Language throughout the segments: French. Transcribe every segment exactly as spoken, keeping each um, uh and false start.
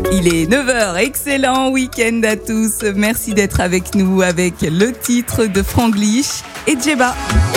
Il est neuf heures, excellent week-end à tous. Merci d'être avec nous avec le titre de Franglish et Djeba.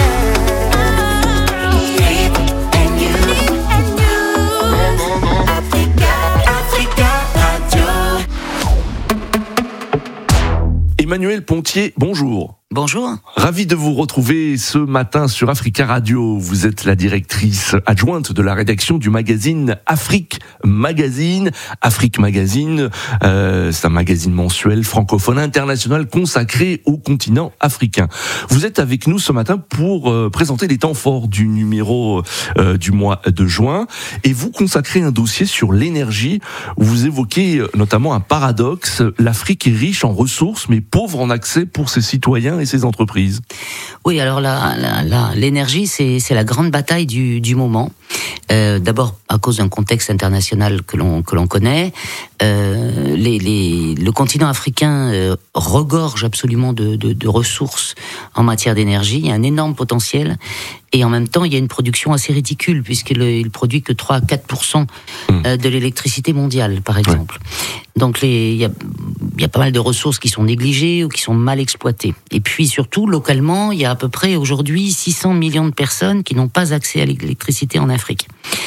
Emmanuel Pontier, bonjour. Bonjour. Ravi de vous retrouver ce matin sur Africa Radio. Vous êtes la directrice adjointe de la rédaction du magazine Afrique Magazine. Afrique Magazine, euh, c'est un magazine mensuel francophone international consacré au continent africain. Vous êtes avec nous ce matin pour euh, présenter les temps forts du numéro euh, du mois de juin. Et vous consacrez un dossier sur l'énergie où vous évoquez notamment un paradoxe. L'Afrique est riche en ressources mais pauvre en accès pour ses citoyens et ses entreprises. Oui, alors là, là, là l'énergie, c'est, c'est la grande bataille du, du moment. Euh, d'abord à cause d'un contexte international que l'on que l'on connaît. Euh, les, les, le continent africain euh, regorge absolument de, de, de ressources en matière d'énergie. Il y a un énorme potentiel. Et en même temps, il y a une production assez ridicule, puisqu'il il produit que trois à quatre pour cent de l'électricité mondiale, par exemple. Ouais. Donc, les, il, y a, il y a pas mal de ressources qui sont négligées ou qui sont mal exploitées. Et puis, surtout, localement, il y a à peu près aujourd'hui six cents millions de personnes qui n'ont pas accès à l'électricité en Afrique.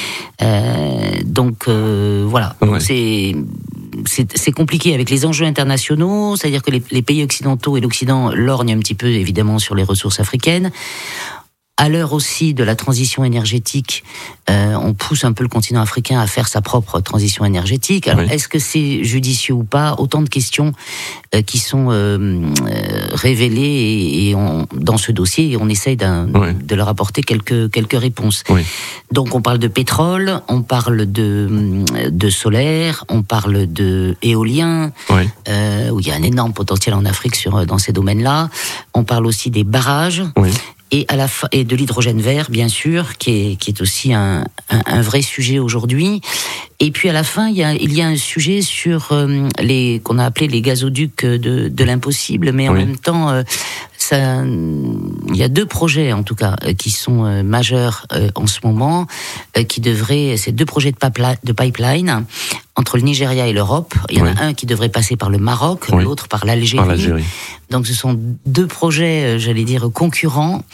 Euh, donc, euh, voilà. Ouais. Donc, c'est... C'est, c'est compliqué avec les enjeux internationaux, c'est-à-dire que les, les pays occidentaux et l'Occident lorgnent un petit peu, évidemment, sur les ressources africaines. À l'heure aussi de la transition énergétique, euh, on pousse un peu le continent africain à faire sa propre transition énergétique. Alors, oui. Est-ce que c'est judicieux ou pas ? Autant de questions euh, qui sont euh, euh, révélées et, et on, dans ce dossier, et on essaye d'un, oui. de leur apporter quelques quelques réponses. Oui. Donc, on parle de pétrole, on parle de de solaire, on parle de éolien, oui. euh, où il y a un énorme potentiel en Afrique sur dans ces domaines-là. On parle aussi des barrages. Oui. Et, à la fa- et de l'hydrogène vert, bien sûr, qui est, qui est aussi un, un, un vrai sujet aujourd'hui. Et puis à la fin, il y a, il y a un sujet sur euh, les qu'on a appelé les gazoducs de, de l'impossible, mais en oui. même temps, euh, ça, il y a deux projets en tout cas qui sont euh, majeurs euh, en ce moment, euh, qui devraient, ces deux projets de, papla- de pipeline entre le Nigeria et l'Europe. Il y en oui. a un qui devrait passer par le Maroc, oui. l'autre par l'Algérie. par l'Algérie. Donc ce sont deux projets, j'allais dire, concurrents.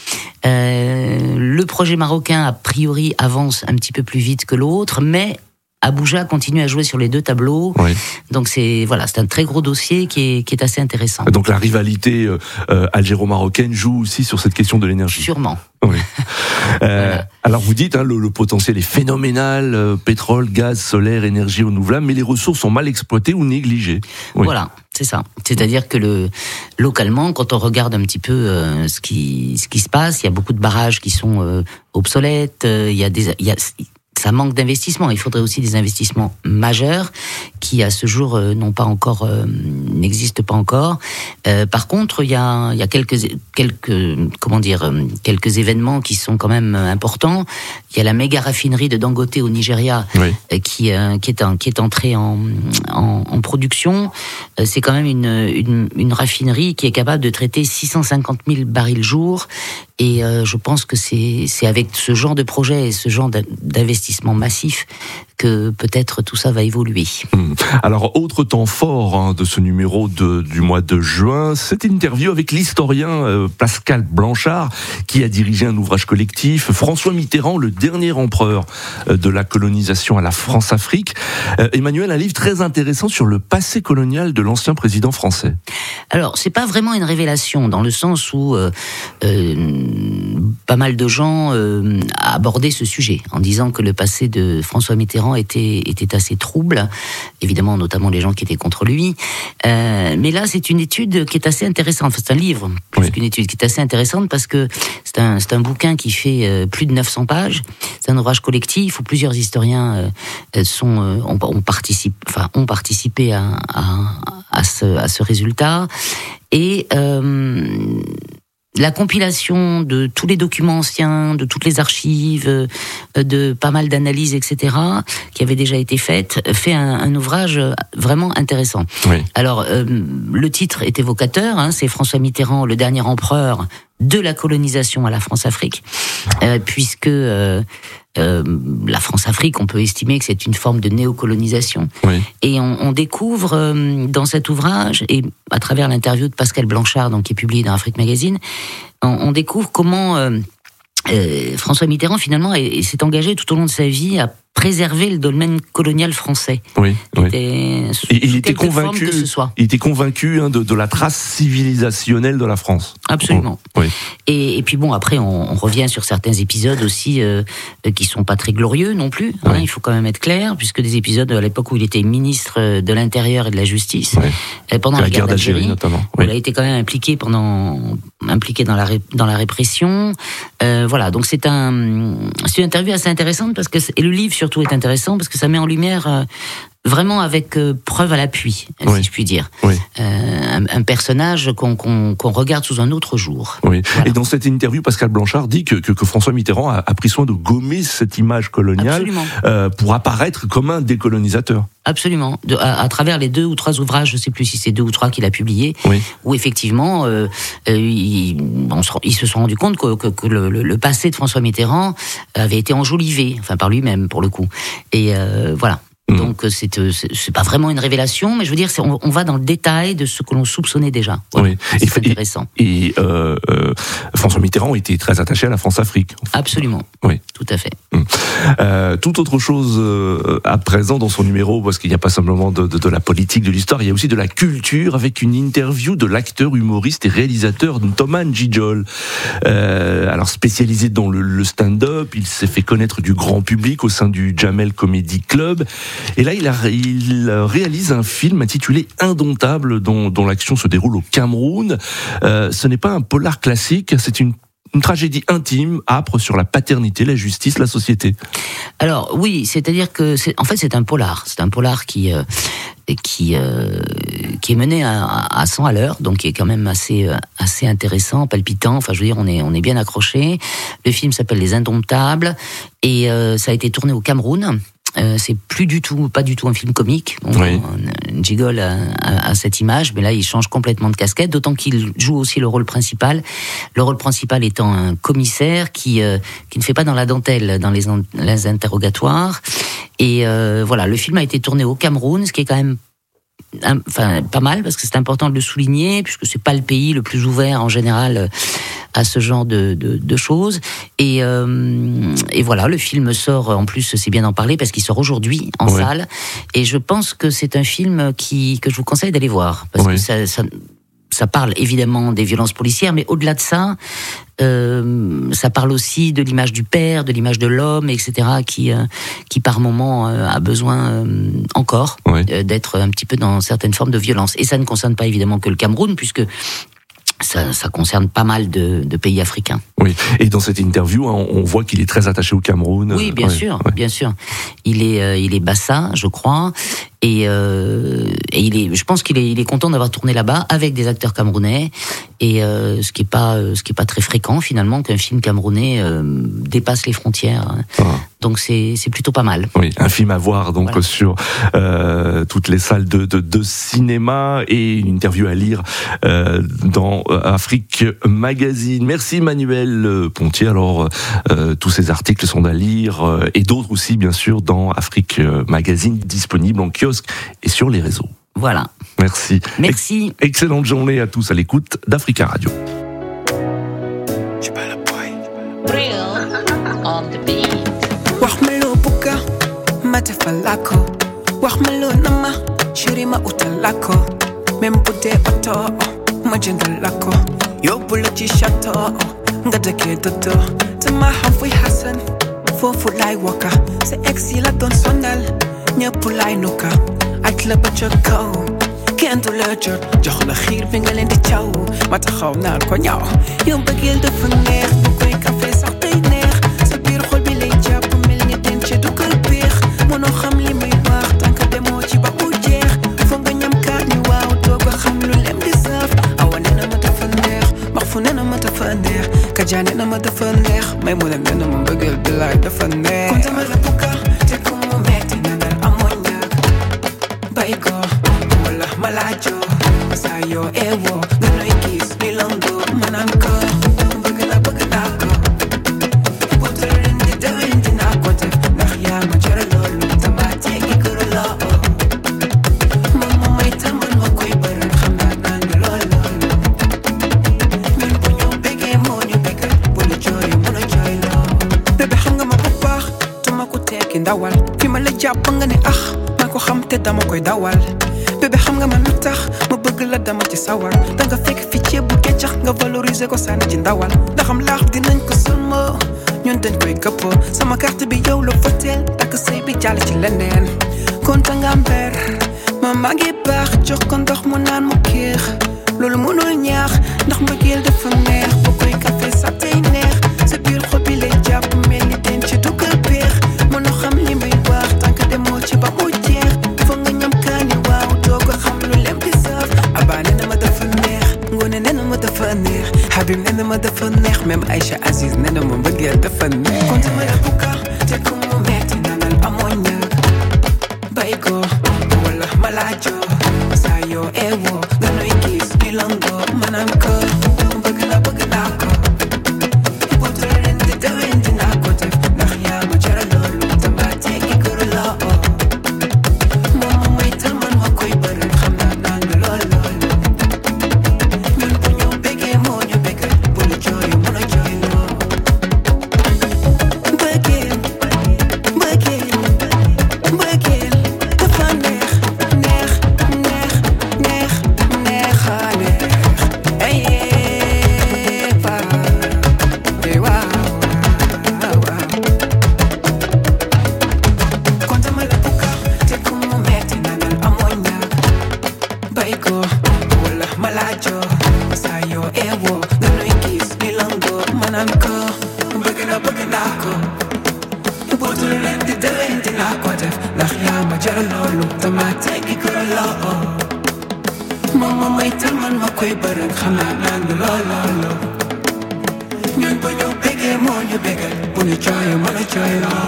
Euh, le projet marocain, a priori, avance un petit peu plus vite que l'autre, mais Abuja continue à jouer sur les deux tableaux. Oui. Donc c'est voilà, c'est un très gros dossier qui est qui est assez intéressant. Donc la rivalité euh, algéro-marocaine joue aussi sur cette question de l'énergie. Sûrement. Oui. euh, voilà. Alors vous dites, hein, le, le potentiel est phénoménal, euh, pétrole, gaz, solaire, énergie renouvelable, mais les ressources sont mal exploitées ou négligées. Oui. Voilà, c'est ça. C'est-à-dire que le localement, quand on regarde un petit peu euh, ce qui ce qui se passe, il y a beaucoup de barrages qui sont euh, obsolètes. Euh, il y a des il y a ça manque d'investissement. Il faudrait aussi des investissements majeurs qui, à ce jour, euh, n'ont pas encore, euh, n'existent pas encore. Euh, par contre, il y a, il y a quelques, quelques, comment dire, quelques événements qui sont quand même importants. Il y a la méga raffinerie de Dangote au Nigeria, oui. euh, qui, euh, qui est, un, qui est entrée en, en, en production. Euh, c'est quand même une, une, une raffinerie qui est capable de traiter six cent cinquante mille barils jour. Et euh, je pense que c'est, c'est avec ce genre de projet et ce genre d'investissement massif que peut-être tout ça va évoluer. Alors, autre temps fort hein, de ce numéro de, du mois de juin, cette interview avec l'historien euh, Pascal Blanchard, qui a dirigé un ouvrage collectif, François Mitterrand, le dernier empereur euh, de la colonisation à la France-Afrique. Euh, Emmanuel, un livre très intéressant sur le passé colonial de l'ancien président français. Alors, c'est pas vraiment une révélation, dans le sens où euh, euh, pas mal de gens euh, abordaient ce sujet, en disant que le passé de François Mitterrand était, était assez trouble, évidemment notamment les gens qui étaient contre lui, euh, mais là c'est une étude qui est assez intéressante, enfin, c'est un livre plus oui. qu'une étude qui est assez intéressante parce que c'est un, c'est un bouquin qui fait euh, plus de neuf cents pages, c'est un ouvrage collectif où plusieurs historiens euh, sont, euh, ont, ont, participe, enfin, ont participé à, à, à, ce, à ce résultat, et euh, la compilation de tous les documents anciens, de toutes les archives, de pas mal d'analyses, et cetera, qui avaient déjà été faites, fait un, un ouvrage vraiment intéressant. Oui. Alors, euh, le titre est évocateur, hein, c'est François Mitterrand, le dernier empereur de la colonisation à la France-Afrique, euh, puisque euh, euh, la France-Afrique, on peut estimer que c'est une forme de néocolonisation. Oui. Et on, on découvre euh, dans cet ouvrage, et à travers l'interview de Pascal Blanchard, donc qui est publié dans Afrique Magazine, on, on découvre comment euh, euh, François Mitterrand finalement est, est, s'est engagé tout au long de sa vie à préserver le domaine colonial français. Oui, oui. Était, et il était convaincu, que ce soit. il était convaincu hein, de, de la trace civilisationnelle de la France. Absolument. Oui. Et, et puis bon, après, on, on revient sur certains épisodes aussi euh, qui sont pas très glorieux non plus. Hein, oui. Il faut quand même être clair, puisque des épisodes à l'époque où il était ministre de l'Intérieur et de la Justice, oui. pendant la, la guerre d'Algérie, notamment. Oui. Il a été quand même impliqué pendant, impliqué dans la ré, dans la répression. Euh, voilà. Donc c'est un, c'est une interview assez intéressante parce que et le livre surtout est intéressant parce que ça met en lumière euh, vraiment avec euh, preuve à l'appui, oui. si je puis dire, oui. euh, un, un personnage qu'on, qu'on, qu'on regarde sous un autre jour. Oui. Voilà. Et dans cette interview, Pascal Blanchard dit que, que, que François Mitterrand a, a pris soin de gommer cette image coloniale euh, pour apparaître comme un décolonisateur. Absolument. De, à, à travers les deux ou trois ouvrages, je ne sais plus si c'est deux ou trois qu'il a publiés, oui. où effectivement, euh, euh, ils, on se, ils se sont rendus compte que, que, que le, le passé de François Mitterrand avait été enjolivé, enfin par lui-même pour le coup. Et euh, voilà. Donc c'est, c'est pas vraiment une révélation, mais je veux dire, c'est, on, on va dans le détail de ce que l'on soupçonnait déjà. Voilà. Oui. C'est et, intéressant. Et, et euh, euh, François Mitterrand était très attaché à la France-Afrique. Absolument. Oui. Tout à fait. Euh, toute autre chose euh, à présent dans son numéro, parce qu'il n'y a pas simplement de, de, de la politique, de l'histoire, il y a aussi de la culture, avec une interview de l'acteur, humoriste et réalisateur Thomas N'Djidjol. Euh, alors spécialisé dans le, le stand-up, il s'est fait connaître du grand public au sein du Jamel Comedy Club. Et là, il, a, il réalise un film intitulé Indomptable, dont, dont l'action se déroule au Cameroun. Euh, ce n'est pas un polar classique, c'est une, une tragédie intime, âpre sur la paternité, la justice, la société. Alors oui, c'est-à-dire que, c'est, en fait, c'est un polar. C'est un polar qui... Euh, qui euh, qui est mené à, à cent à l'heure, donc qui est quand même assez assez intéressant, palpitant. Enfin, je veux dire, on est on est bien accroché. Le film s'appelle Les Indomptables et euh, ça a été tourné au Cameroun. Euh, c'est plus du tout, pas du tout un film comique. Bon, oui. N'Djidjol a, a, a cette image, mais là il change complètement de casquette, d'autant qu'il joue aussi le rôle principal. Le rôle principal étant un commissaire qui euh, qui ne fait pas dans la dentelle dans les, en, les interrogatoires. Et euh, voilà, le film a été tourné au Cameroun, ce qui est quand même enfin pas mal parce que c'est important de le souligner puisque c'est pas le pays le plus ouvert en général à ce genre de, de, de choses et, euh, et voilà, le film sort, en plus c'est bien d'en parler parce qu'il sort aujourd'hui en ouais. salle et je pense que c'est un film qui, que je vous conseille d'aller voir parce ouais. que ça, ça, ça parle évidemment des violences policières, mais au-delà de ça Euh, ça parle aussi de l'image du père, de l'image de l'homme, et cetera, qui, euh, qui par moment euh, a besoin euh, encore oui. euh, d'être un petit peu dans certaines formes de violence. Et ça ne concerne pas évidemment que le Cameroun, puisque ça, ça concerne pas mal de, de pays africains. Oui, et dans cette interview, on, on voit qu'il est très attaché au Cameroun. Oui, bien ouais, sûr, ouais. bien sûr. Il est, euh, il est bassa, je crois, et, euh, et il est, je pense qu'il est, il est content d'avoir tourné là-bas avec des acteurs camerounais, et euh, ce qui est pas, ce qui est pas très fréquent finalement qu'un film camerounais euh, dépasse les frontières. Ah. Donc c'est, c'est plutôt pas mal. Oui, un film à voir donc voilà. sur euh, toutes les salles de, de, de cinéma et une interview à lire euh, dans Afrique Magazine. Merci Manuel Pontier. Alors euh, tous ces articles sont à lire euh, et d'autres aussi bien sûr dans Afrique Magazine, disponible en kiosque et sur les réseaux. Voilà. Merci. Merci. Ex- excellente journée à tous à l'écoute d'Africa Radio. Matafalako waxmalo nama shirima utalako membude oto majindalako yobula chishato ngadake dodo tama hafi hasan fofu lai waka se exila don sonal nyapulai nuka atla bachako kendo lejo jokhna khir bengal ndi chaw mata khawna ko nyaw yom bagel de faner bu koy café sax tay neex sa bir xol bi lay japp melni denche du ko pex mono xam li may wax tank demo ci ba u jeex fo nga ñam ka ni waaw to ko xam lu lem di saf awane na ma dafa neex wax fu ne na ma dafa neex ka jane na ma dafa neex may mo len na ma bagel bi lay dafa neex kon sama la buka te ko mo metti na dal amonya bay go malajo sayo ewo ganoy kiss milongo mananko xam te dama koy dawal bébé xam nga man lu tax ma bëgg la dama ci sawar danga fekk fi ceeb bu keccax nga valoriser ko sànni ci ndawal ndax xam laax dinañ ko sëlma ñun dañ koy gëpp sama carte bi yow la foteel takk sëy bi jàll ci leneen konta nga mber ma maa ngi baax jox ko ndox mu naan mu kiix loolu mënul ñaax ndax mbëggeel dafa neex boo koy café sa tey neex sa biir xol bi lay jàpp mel ni den ci duggal peex mënoo xam li may wax tànk demoo ci ba mu jeex foog nga ñam kaani waaw doo ko xam lu lem di saf abaa nee na ma dafa neex ngoone nee na ma dafa neex Habib nee na ma dafa neex même Aïcha Aziz nee na ma mbëggeel dafa neex kon sama yàqu ka te ku mu metti nanal amoo ñàkk bay ko wala malaajo saa yoo eewoo nga nuy gis ni longo manaan ko bëgg na bëgg naa ko buutu leen di déwén dinaa ko def ndax yaa ma jaral loolu dama teggi kër la oo moom ma may tal man ma koy bëri xam naa naan lool lool ñun bu ñu bëggee moo ñu bëggal bu ñu jooy mën a jooy loo bëggeel bëggeel bëggeel dafa neex neex neex neex neexaale ay pa ay waaw waaw kon dama la bukka te ku mu metti nanal amoo ñàkk bay ko wala malaajo saa yoo eewoo nga nuy gis ni longo manaan ko bëgg na bëgg naa ko buutul leen di déwén dinaa ko def ndax yaa ma jaral loolu dama teggi ko loo moom ma may tal man ma koy bërëg xam naa naan lool lool ñun bu ñu bëggee moo ñu bëggal bu ñu jooy mën a jooy loo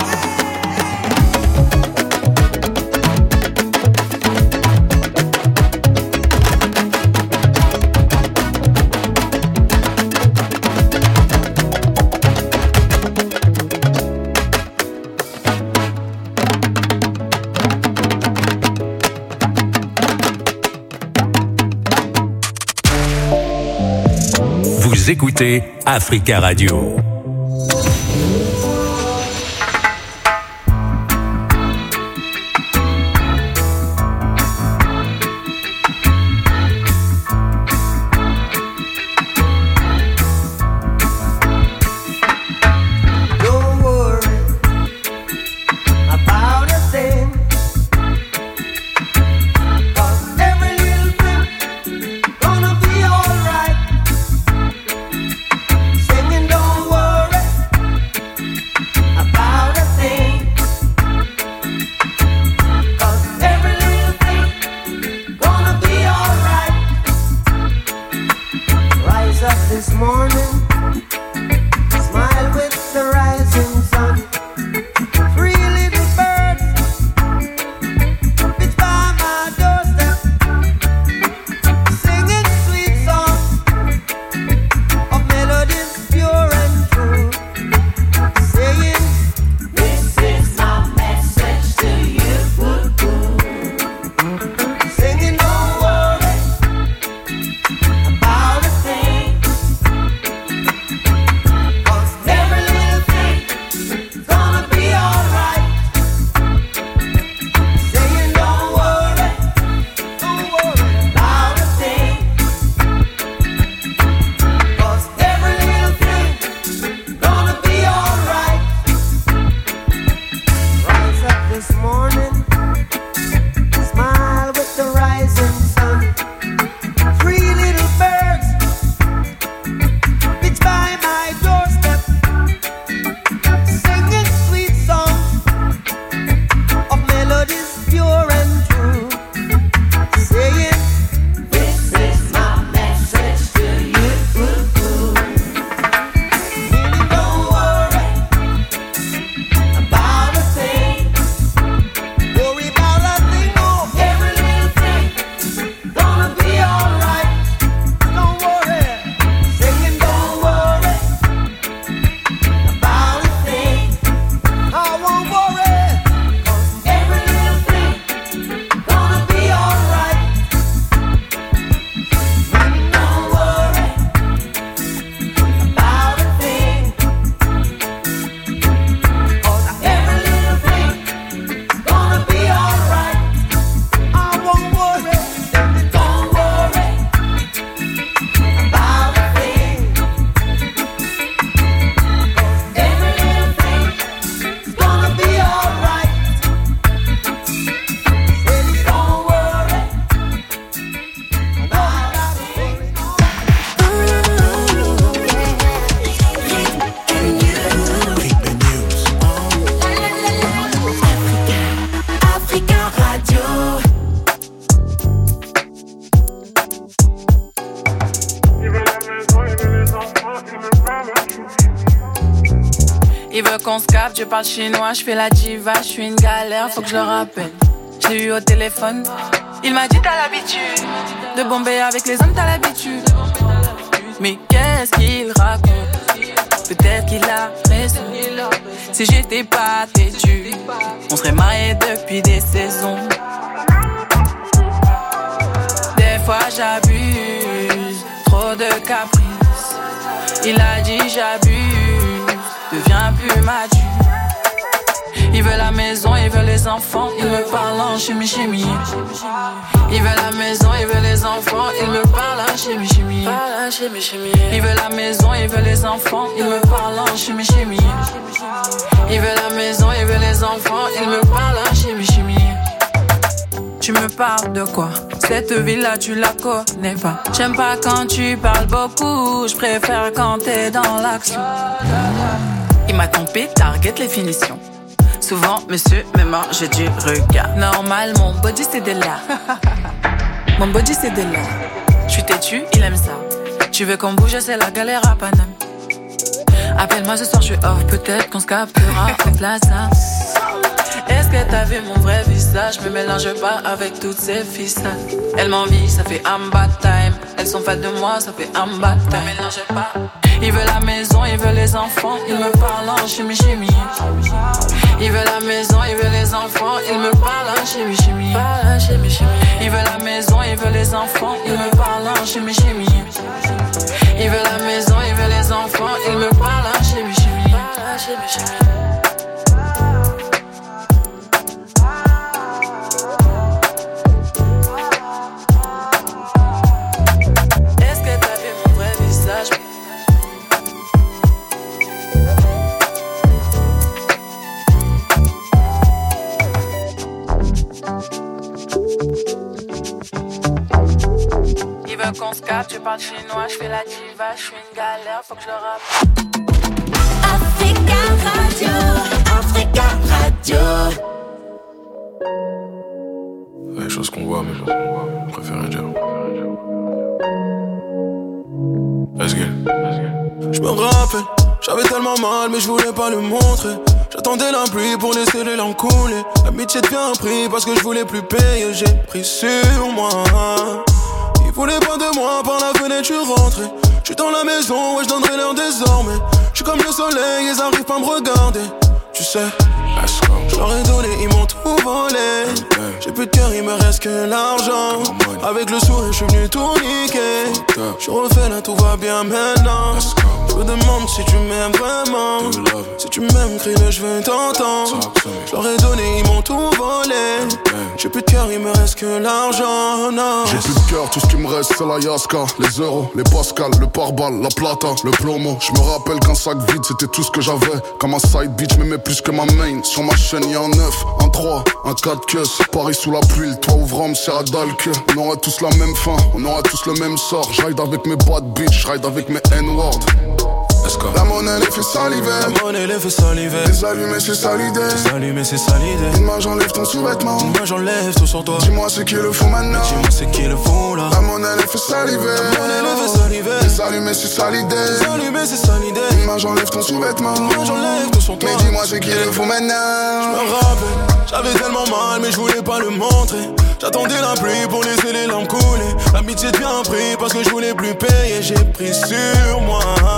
Vous écoutez Africa Radio. Don't worry about a thing, 'cause every little thing gonna be alright. Singing, don't worry. qu'on se capte, je parle chinois, je fais la diva, je suis une galère, faut que je le rappelle. Je l'ai eu au téléphone, il m'a dit t'as l'habitude de bomber avec les hommes, t'as l'habitude. Mais qu'est-ce qu'il raconte? Peut-être qu'il a raison. Si j'étais pas têtu, on serait mariés depuis des saisons. Des fois j'abuse, trop de caprices. Il a dit j'abuse, deviens plus mature. Il veut la maison, il veut les enfants, il me parle en chimie chimie. Il veut la maison, il veut les enfants, il me parle en chimie chimie. Il veut la maison, il veut les enfants, il me parle en chimie chimie. Il veut la maison, il veut les enfants, il me parle en chimie chimie. Tu me parles de quoi? Cette ville-là, tu la connais pas. J'aime pas quand tu parles beaucoup, je préfère quand t'es dans l'action. Il m'a compris, target les finitions. Souvent, monsieur me mange du regard. Normal, mon body c'est de là. Mon body c'est de là. Je suis têtu, il aime ça. Tu veux qu'on bouge, c'est la galère à Paname. Appelle-moi ce soir, je suis off. Peut-être qu'on se captera en plaza. Est-ce que t'as vu mon vrai visage? Me mélange pas avec toutes ces ficelles. Elle m'envie, ça fait amba time. Elles sont fans de moi, ça fait amba time. Me mélange pas. Il veut la maison, il veut les enfants. Il me parle en chimie chimie. Il veut la maison, il veut les enfants. Il me parle en chimie chimie. Il veut la maison, il veut les enfants. Il me parle en chimie chimie. Il veut la maison, il veut les enfants. Il me parle en chimie chimie. Qu'on se capte, je parle chinois, je fais la diva, je suis une galère, faut que je le rappelle. Africa Radio, Africa Radio. Les choses qu'on voit, mais je préfère rien dire. Let's get, let's get. Je me rappelle, j'avais tellement mal, mais je voulais pas le montrer. J'attendais la pluie pour laisser les larmes couler. L'amitié devient pris parce que je voulais plus payer, j'ai pris sur moi. Ils voulaient pas de moi, par la fenêtre je suis rentré. J'suis dans la maison, ouais j'donnerai l'heure désormais. J'suis comme le soleil, ils arrivent pas à me regarder. Tu sais, j'leur ai donné, ils m'ont tout volé. J'ai plus de cœur, il me reste que l'argent. Avec le sourire, j'suis venu tout niquer. J'suis refait là, tout va bien maintenant. Je me demande si tu m'aimes vraiment. Si tu m'aimes, crie-le, je veux t'entendre. J'leur ai donné, ils m'ont tout volé. J'ai plus de cœur, il me reste que l'argent. J'ai plus de cœur, tout ce qui me reste c'est la Yaska. Les euros, les Pascal, le pare-balles, la plata, le plomo. Je me rappelle qu'un sac vide c'était tout ce que j'avais. Comme un side bitch, m'aimait plus que ma main. Sur ma chaîne y'a un neuf, un trois, un quatre queues. Paris sous la pluie, le toit ouvrant me sert à dalle que. On aura tous la même fin, on aura tous le même sort. J'ride avec mes bad bitch, j'ride avec mes N-words. La monnaie les fait saliver. La monnaie les fait saliver. Les allumés c'est ça l'idée. Les allumés c'est ça l'idée. Une main j'enlève ton sous-vêtement. Une main j'enlève tout sur toi. Dis-moi ce qu'ils le font maintenant. Dis-moi ce qu'ils le font là. La monnaie les fait saliver. La monnaie les fait saliver. Les allumés c'est ça l'idée. Les allumés c'est ça l'idée. Une main j'enlève ton sous-vêtement. Une main j'enlève tout sur toi. Mais dis-moi ce qu'ils le font maintenant. J'me rappelle, j'avais tellement mal mais je voulais pas le montrer. J'attendais la pluie pour laisser les larmes couler. L'amitié devient pris parce que je voulais plus payer. J'ai pris sur moi.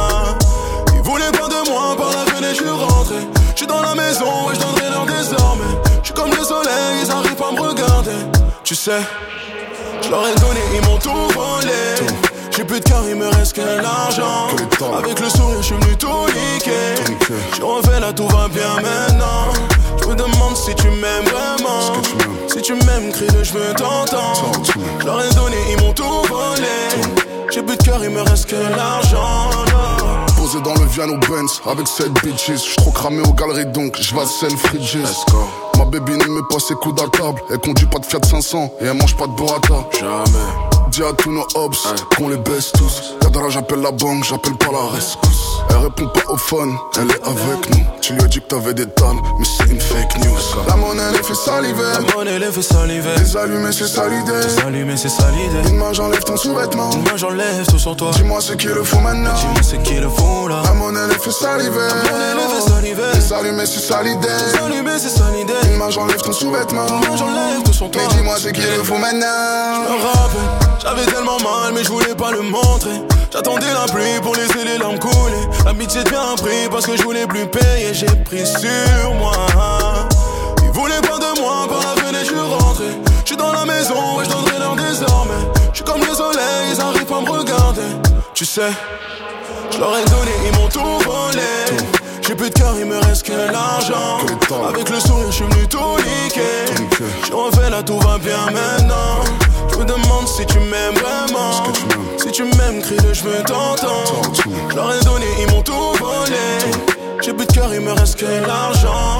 Ils voulaient pas de moi, par la fenêtre je suis rentré. J'suis dans la maison, ouais j'donnerai l'heure désormais. J'suis comme le soleil, ils arrivent pas à me regarder. Tu sais, j'leur ai donné, ils m'ont tout volé. J'ai plus de cœur, il me reste que l'argent. Avec le sourire, j'suis venu tout niquer. J'suis refait là, tout va bien maintenant. J'me demande si tu m'aimes vraiment. Si tu m'aimes, crie-le, j'veux t'entendre. J'leur ai donné, ils m'ont tout volé. J'ai plus de cœur, il me reste que l'argent. Posé dans le Viano Benz avec sept bitches. J'suis trop cramé aux galeries donc j'vais self-ridges. Ma baby ne met pas ses coups à table. Elle conduit pas de Fiat cinq cents et elle mange pas de burrata. Jamais. dis à tous nos hobbs qu'on les baisse tous. Yadara, j'appelle la banque, j'appelle pas la rescousse. Elle répond pas au phone, elle est avec nous. Tu lui as dit que t'avais des tonnes, mais c'est une fake news. La monnaie les fait saliver, La monnaie les fait saliver. les allumés c'est ça l'idée. S'allumer c'est ça l'idée. Une main j'enlève ton sous-vêtement, Une main j'enlève tout sur toi. dis-moi ce qu'ils le font maintenant. Dis-moi c'est qui le font là. La monnaie les fait saliver, La monnaie les fait saliver. les allumés c'est ça l'idée. S'allumer c'est ça l'idée. Une main j'enlève ton sous-vêtement, Une main j'enlève tout sur toi. mais dis-moi ce qu'ils le font maintenant. Je me rappelle, j'avais tellement mal mais je voulais pas le montrer. J'attendais la pluie pour laisser les larmes couler. L'amitié devient un prix parce que je voulais plus payer. J'ai pris sur moi. Ils voulaient pas de moi, par la fenêtre je suis rentré. Je suis dans la maison et je donnerai l'heure désormais. Je suis comme le soleil, ils arrivent pas à me regarder. Tu sais, je leur ai donné, ils m'ont tout volé. J'ai plus de cœur, il me reste que l'argent. Avec le sourire, je suis venu tout niquer. Je refais là, tout va bien maintenant. Je me demande si tu m'aimes vraiment. Si tu m'aimes, crie-le, je veux t'entendre. Je leur ai donné, ils m'ont tout volé. J'ai plus de cœur, il me reste que l'argent.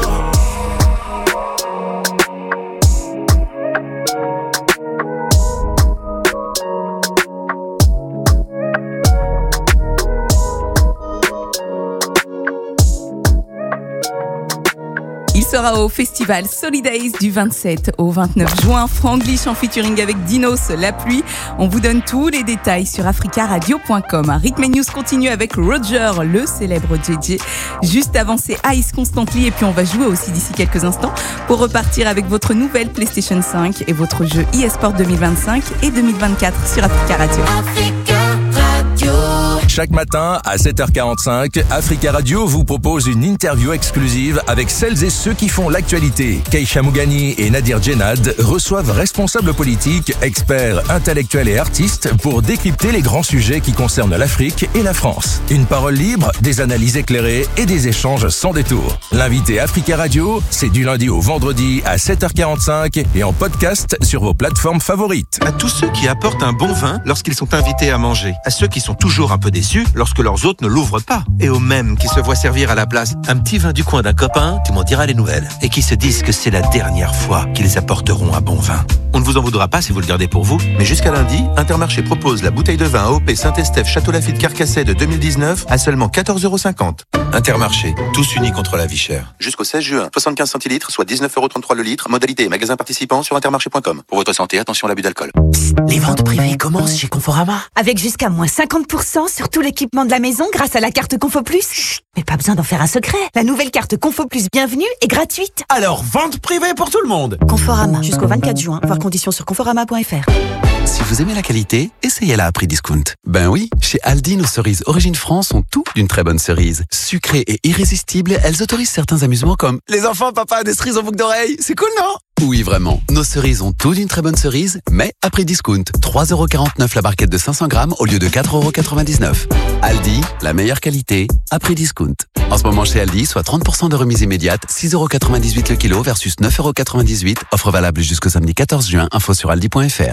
Il sera au festival Solidays du vingt-sept au vingt-neuf juin. Franglish en featuring avec Dinos, La Pluie. On vous donne tous les détails sur africa radio point com. Rhythm and News continue avec Roger, le célèbre J J. Juste avant, c'est Ice Constantly. Et puis on va jouer aussi d'ici quelques instants pour repartir avec votre nouvelle PlayStation cinq et votre jeu eSport deux mille vingt-cinq et deux mille vingt-quatre sur Africa Radio. Africa Radio. Chaque matin à sept heures quarante-cinq, Africa Radio vous propose une interview exclusive avec celles et ceux qui font l'actualité. Keisha Mougani et Nadir Djenad reçoivent responsables politiques, experts, intellectuels et artistes pour décrypter les grands sujets qui concernent l'Afrique et la France. Une parole libre, des analyses éclairées et des échanges sans détour. L'invité Africa Radio, c'est du lundi au vendredi à sept heures quarante-cinq et en podcast sur vos plateformes favorites. À tous ceux qui apportent un bon vin lorsqu'ils sont invités à manger. À ceux qui sont toujours un peu déçus lorsque leurs hôtes ne l'ouvrent pas. Et aux mêmes qui se voient servir à la place un petit vin du coin d'un copain, tu m'en diras les nouvelles. Et qui se disent que c'est la dernière fois qu'ils apporteront un bon vin. On ne vous en voudra pas si vous le gardez pour vous, mais jusqu'à lundi, Intermarché propose la bouteille de vin A O P Saint-Estèphe Château Lafite Carcassonne de deux mille dix-neuf à seulement quatorze euros cinquante. Intermarché, tous unis contre la vie chère. Jusqu'au seize juin, soixante-quinze centilitres, soit dix-neuf euros trente-trois le litre. Modalité et magasin participant sur intermarché point com. Pour votre santé, attention à l'abus d'alcool. Psst, les ventes privées commencent chez Conforama. Avec jusqu'à moins cinquante pour cent sur tout l'équipement de la maison grâce à la carte Confo Plus. Chut, mais pas besoin d'en faire un secret. La nouvelle carte Confo Plus Bienvenue est gratuite. Alors, vente privée pour tout le monde. Conforama, jusqu'au vingt-quatre juin. Voir conditions sur conforama point f r. Si vous aimez la qualité, essayez-la à prix discount. Ben oui, chez Aldi, nos cerises Origine France ont tout d'une très bonne cerise. Sucrées et irrésistibles, elles autorisent certains amusements comme les enfants, papa, des cerises en boucle d'oreille. C'est cool, non? Oui, vraiment. Nos cerises ont tout d'une très bonne cerise, mais à prix discount. trois euros quarante-neuf la barquette de cinq cents grammes au lieu de quatre euros quatre-vingt-dix-neuf. Aldi, la meilleure qualité, à prix discount. En ce moment chez Aldi, soit trente pour cent de remise immédiate, six euros quatre-vingt-dix-huit le kilo versus neuf euros quatre-vingt-dix-huit. Offre valable jusqu'au samedi quatorze juin. Info sur aldi point f r.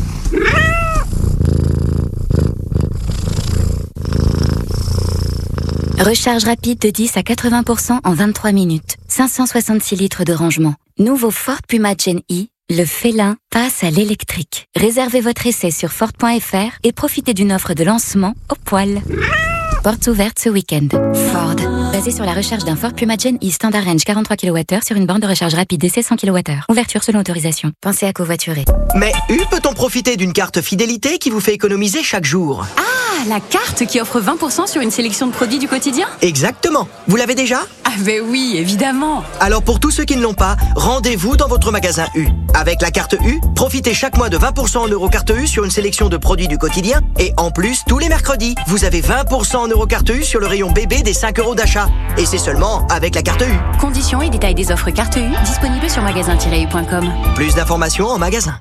Recharge rapide de dix à quatre-vingts pour cent en vingt-trois minutes. cinq cent soixante-six litres de rangement. Nouveau Ford Puma Gen E, le félin passe à l'électrique. Réservez votre essai sur Ford point f r et profitez d'une offre de lancement au poil. Portes ouvertes ce week-end. Ford. Basé sur la recharge d'un Ford Puma Gen E Standard Range quarante-trois kilowattheures sur une borne de recharge rapide D C cent kilowattheures. Ouverture selon autorisation. Pensez à covoiturer. Mais U peut-on profiter d'une carte fidélité qui vous fait économiser chaque jour? Ah, la carte qui offre vingt pour cent sur une sélection de produits du quotidien? Exactement. Vous l'avez déjà? Ah ben oui, évidemment. Alors pour tous ceux qui ne l'ont pas, rendez-vous dans votre magasin U. Avec la carte U, profitez chaque mois de vingt pour cent en Eurocarte U sur une sélection de produits du quotidien. Et en plus, tous les mercredis, vous avez vingt pour cent en Eurocarte U sur le rayon bébé des cinq euros d'achat. Et c'est seulement avec la carte U. Conditions et détails des offres carte U disponibles sur magasin tiret u point com. Plus d'informations en magasin.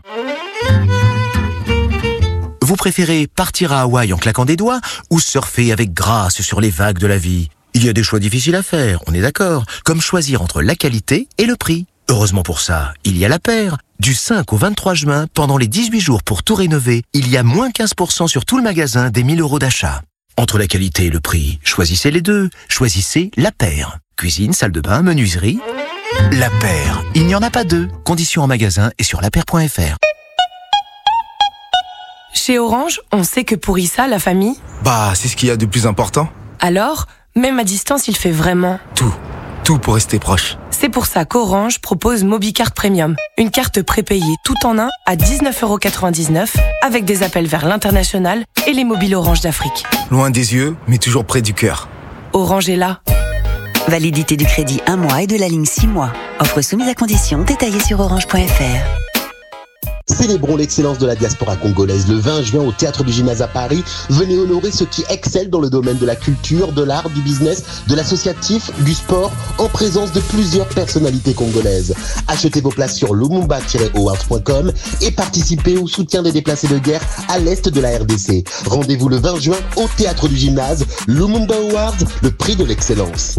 Vous préférez partir à Hawaï en claquant des doigts ou surfer avec grâce sur les vagues de la vie? Il y a des choix difficiles à faire, on est d'accord, comme choisir entre la qualité et le prix. Heureusement pour ça, il y a La Paire. Du cinq au vingt-trois juin, pendant les dix-huit jours pour tout rénover, il y a moins quinze pour cent sur tout le magasin des mille euros d'achat. Entre la qualité et le prix, choisissez les deux. Choisissez La Paire. Cuisine, salle de bain, menuiserie. La Paire. Il n'y en a pas deux. Conditions en magasin et sur la paire point f r. Chez Orange, on sait que pour Issa, la famille... Bah, c'est ce qu'il y a de plus important. Alors, même à distance, il fait vraiment... Tout. Tout pour rester proche. C'est pour ça qu'Orange propose MobiCard Premium. Une carte prépayée tout en un à dix-neuf euros quatre-vingt-dix-neuf avec des appels vers l'international et les mobiles Orange d'Afrique. Loin des yeux, mais toujours près du cœur. Orange est là. Validité du crédit un mois et de la ligne six mois. Offre soumise à condition, détaillée sur orange point f r. Célébrons l'excellence de la diaspora congolaise le vingt juin au Théâtre du Gymnase à Paris. Venez honorer ceux qui excellent dans le domaine de la culture, de l'art, du business, de l'associatif, du sport, en présence de plusieurs personnalités congolaises. Achetez vos places sur lumumba tiret awards point com et participez au soutien des déplacés de guerre à l'est de la R D C. Rendez-vous le vingt juin au Théâtre du Gymnase. Lumumba Awards, le prix de l'excellence.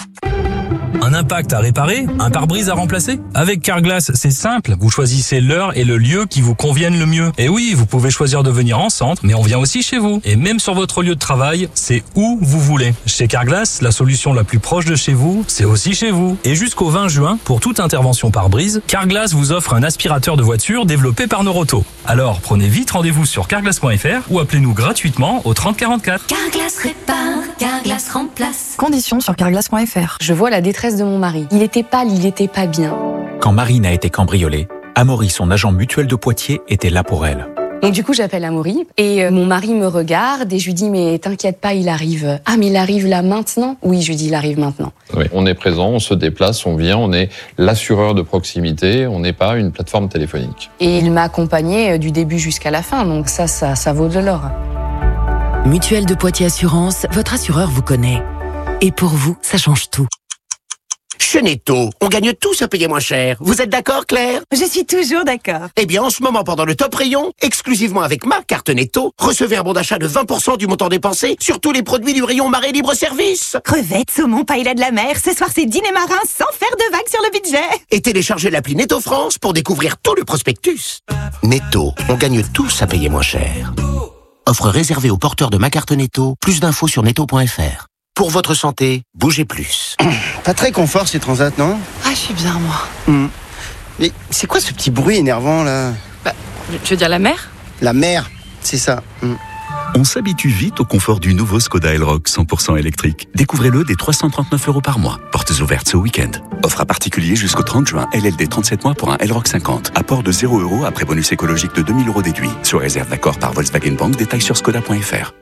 Un impact à réparer, un pare-brise à remplacer? Avec Carglass, c'est simple. Vous choisissez l'heure et le lieu qui vous conviennent le mieux. Et oui, vous pouvez choisir de venir en centre, mais on vient aussi chez vous. Et même sur votre lieu de travail, c'est où vous voulez. Chez Carglass, la solution la plus proche de chez vous, c'est aussi chez vous. Et jusqu'au vingt juin, pour toute intervention pare-brise, Carglass vous offre un aspirateur de voiture développé par Noroto. Alors, prenez vite rendez-vous sur carglass point f r ou appelez-nous gratuitement au trente quarante-quatre. Carglass répare, Carglass remplace. Conditions sur carglass point f r. Je vois la détresse de mon mari. Il était pâle, il était pas bien. Quand Marine a été cambriolée, Amaury, son agent mutuel de Poitiers, était là pour elle. Donc du coup, j'appelle Amaury et euh, mon mari me regarde et je lui dis mais t'inquiète pas, il arrive. Ah mais il arrive là maintenant? Oui, je lui dis il arrive maintenant. Oui, on est présent, on se déplace, on vient, on est l'assureur de proximité, on n'est pas une plateforme téléphonique. Et il m'a accompagné du début jusqu'à la fin, donc ça, ça, ça vaut de l'or. Mutuelle de Poitiers Assurance, votre assureur vous connaît. Et pour vous, ça change tout. Chez Netto, on gagne tous à payer moins cher. Vous êtes d'accord, Claire? Je suis toujours d'accord. Eh bien, en ce moment, pendant le top rayon, exclusivement avec ma carte Netto, recevez un bon d'achat de vingt pour cent du montant dépensé sur tous les produits du rayon Marais Libre Service. Crevettes, saumon, paella de la mer, ce soir c'est dîner marin sans faire de vagues sur le budget. Et téléchargez l'appli Netto France pour découvrir tout le prospectus. Netto, on gagne tous à payer moins cher. Offre réservée aux porteurs de ma carte Netto. Plus d'infos sur netto point f r. Pour votre santé, bougez plus. Pas très confort ces transats, non? Ah, je suis bien, moi. Mmh. Mais c'est quoi ce petit bruit énervant, là? Bah, tu veux dire la mer? La mer, c'est ça. Mmh. On s'habitue vite au confort du nouveau Skoda Elroq cent pour cent électrique. Découvrez-le dès trois cent trente-neuf euros par mois. Portes ouvertes ce week-end. Offre à particulier jusqu'au trente juin. L L D trente-sept mois pour un Elroq cinquante. Apport de zéro euros après bonus écologique de deux mille euros déduit. Sous réserve d'accord par Volkswagen Bank. Détails sur skoda point f r.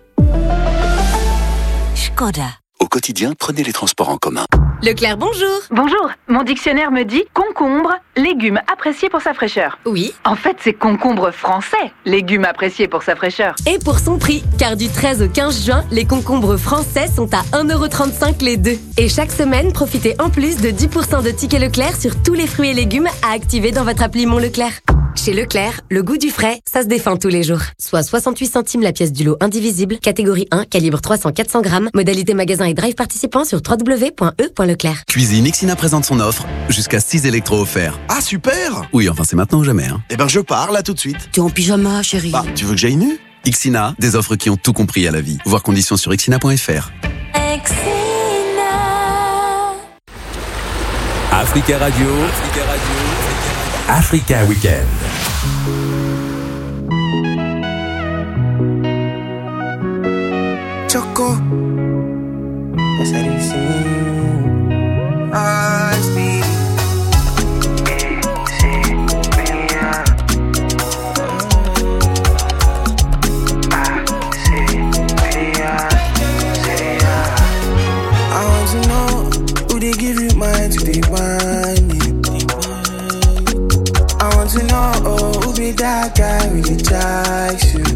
Skoda. Au quotidien, prenez les transports en commun. Leclerc, bonjour. Bonjour. Mon dictionnaire me dit concombre, légume apprécié pour sa fraîcheur. Oui. En fait, c'est concombre français, légume apprécié pour sa fraîcheur. Et pour son prix, car du treize au quinze juin, les concombres français sont à un euro trente-cinq les deux. Et chaque semaine, profitez en plus de dix pour cent de tickets Leclerc sur tous les fruits et légumes à activer dans votre appli Mon Leclerc. Chez Leclerc, le goût du frais, ça se défend tous les jours. Soit soixante-huit centimes la pièce du lot indivisible, catégorie un, calibre trois cents à quatre cents grammes, modalité magasin et drive participant sur w w w point e point leclerc. Cuisine, Ixina présente son offre. Jusqu'à six électros offerts. Ah, super! Oui, enfin c'est maintenant ou jamais. Hein. Eh ben je pars là tout de suite. T'es en pyjama, chérie. Bah, tu veux que j'aille nu? Ixina, des offres qui ont tout compris à la vie. Voir conditions sur ixina point f r. Africa Radio, Africa Radio, Africa Weekend. Choco, esa dice, ah, sí, sí, mía, ah, sí, mía, sería. I want to know who they give you mine to they want me. I want to know oh, who be that guy with the likes you.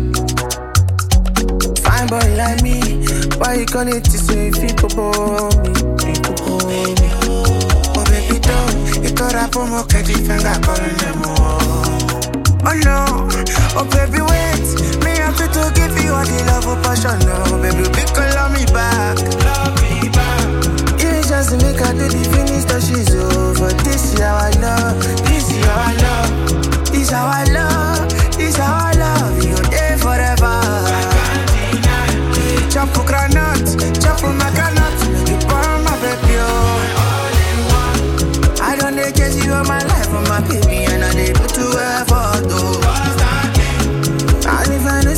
Fine boy like me, why you call it to say people for me, people for me. Oh baby don't, you thought I put more catchy finger calling them all. Oh no, oh baby wait, me have to give you all the love of passion. No baby, big love me back, love me back. You just make her do the finish that she's over. This is how I love, this is how I love, this is how I love, this is how I love you day forever. Jump for granite, jump for my granite, make you burn my baby, oh. I don't need to you in my life, for my baby, and I need to ever do. And if I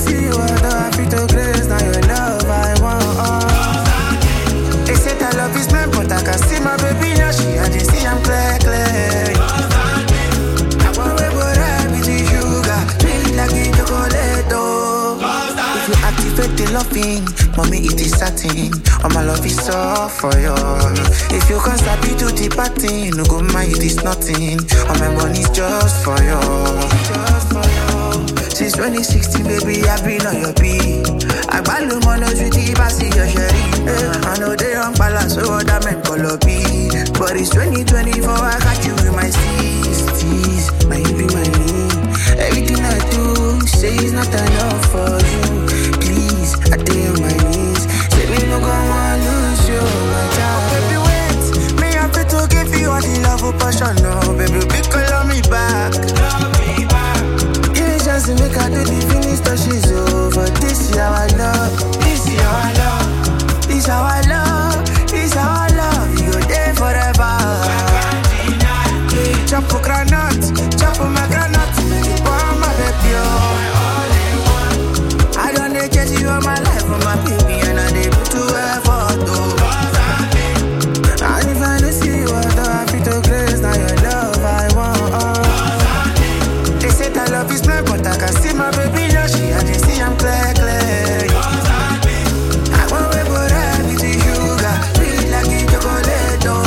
caffeine, mommy it is satin. All my love is all for you. If you can't stop it to the party, no go mind it is nothing. All my money's just for you, just for you. Since twenty sixteen, baby, I've been on your beat. I buy the money to the passy your sherry. I know they on balance, so that man color B. But it's twenty twenty-four, I got you in my steez. My you be my name. Everything I do, say it's not enough for you. Please, I stay on my knees. Say me no go want lose you, my child. Baby, wait, me have to give you all the love of passion, no. Baby, big love me back. Love me back. Give me chance to make her do the finish, till she's over. This is how I love. This is how I love. This is how I love. This is how I love. You go there forever. Chop for granite, chop for my granite. Make it warm, my baby, oh. I don't need to you all my life for my baby, and I need to effort, oh. And if I don't see you, I don't have to grace. Now your love I want, oh. They say that love is blind, but I can see my baby, now she I just see I'm clear, clear. I want to go there with the sugar, sweet like a chocolate, oh.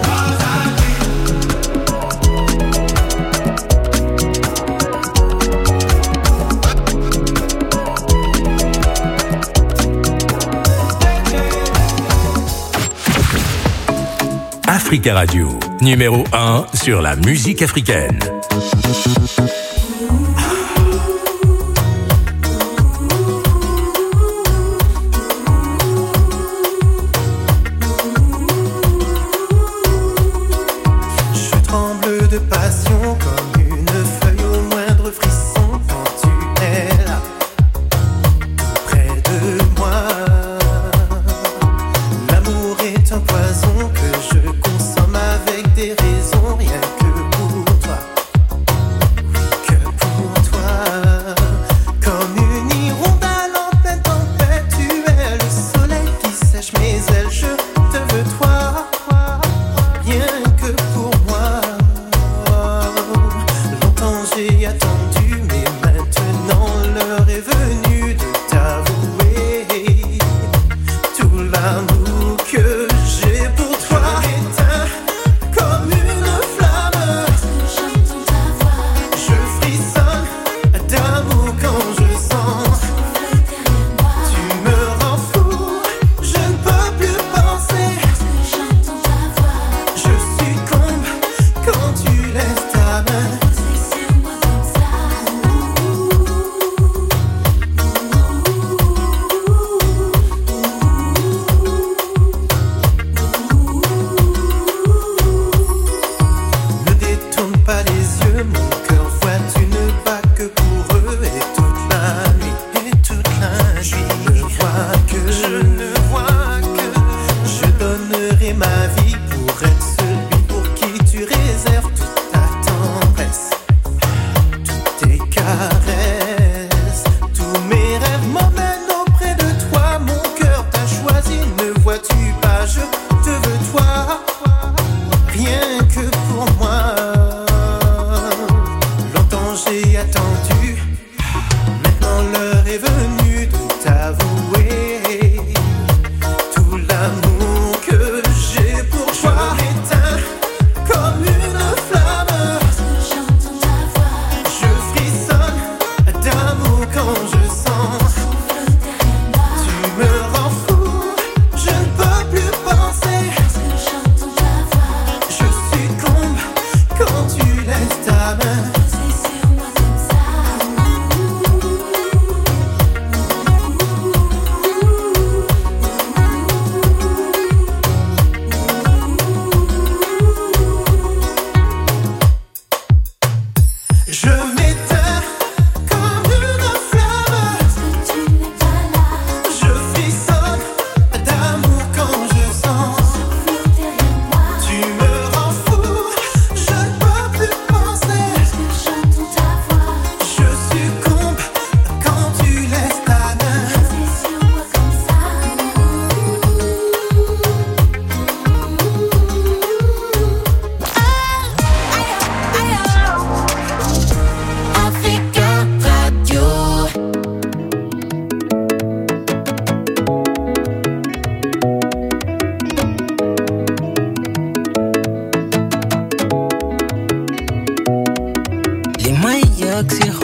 Africa Radio, numéro un sur la musique africaine. Je tremble de passion comme une feuille au moindre frisson quand tu es là, près de moi. L'amour est un poison que je consomme avec des raisons, rien que pour toi, oui que pour toi. Comme une hirondelle en pleine tempête, tu es le soleil qui sèche mes ailes. Je te veux toi, rien que pour moi. Longtemps j'ai attendu, mais maintenant l'heure est venue de t'avouer tout l'amour que j'ai pour toi. Éteint comme une flamme, je frissonne d'amour quand je sens. Tu me rends fou, je ne peux plus penser. Je succombe quand tu laisses ta main. Ne détourne pas les yeux, mon cœur voit tu ne bats que pour eux. Et toute la nuit, et toute la nuit, je ne vois que, je ne vois que, je donnerai ma vie pour être celui pour qui tu réserves toute ta tendresse, toutes tes caresses. Tous mes rêves m'emmènent auprès de toi, mon cœur t'a choisi, ne vois-tu pas, je te veux toi, rien que pour moi. Longtemps j'ai attendu, maintenant l'heure est venue de t'avouer tout l'amour que j'ai pour toi. Éteint comme une flamme, je frissonne d'amour quand je sens. Tu me rends fou, je ne peux plus penser. Je succombe quand tu laisses ta main.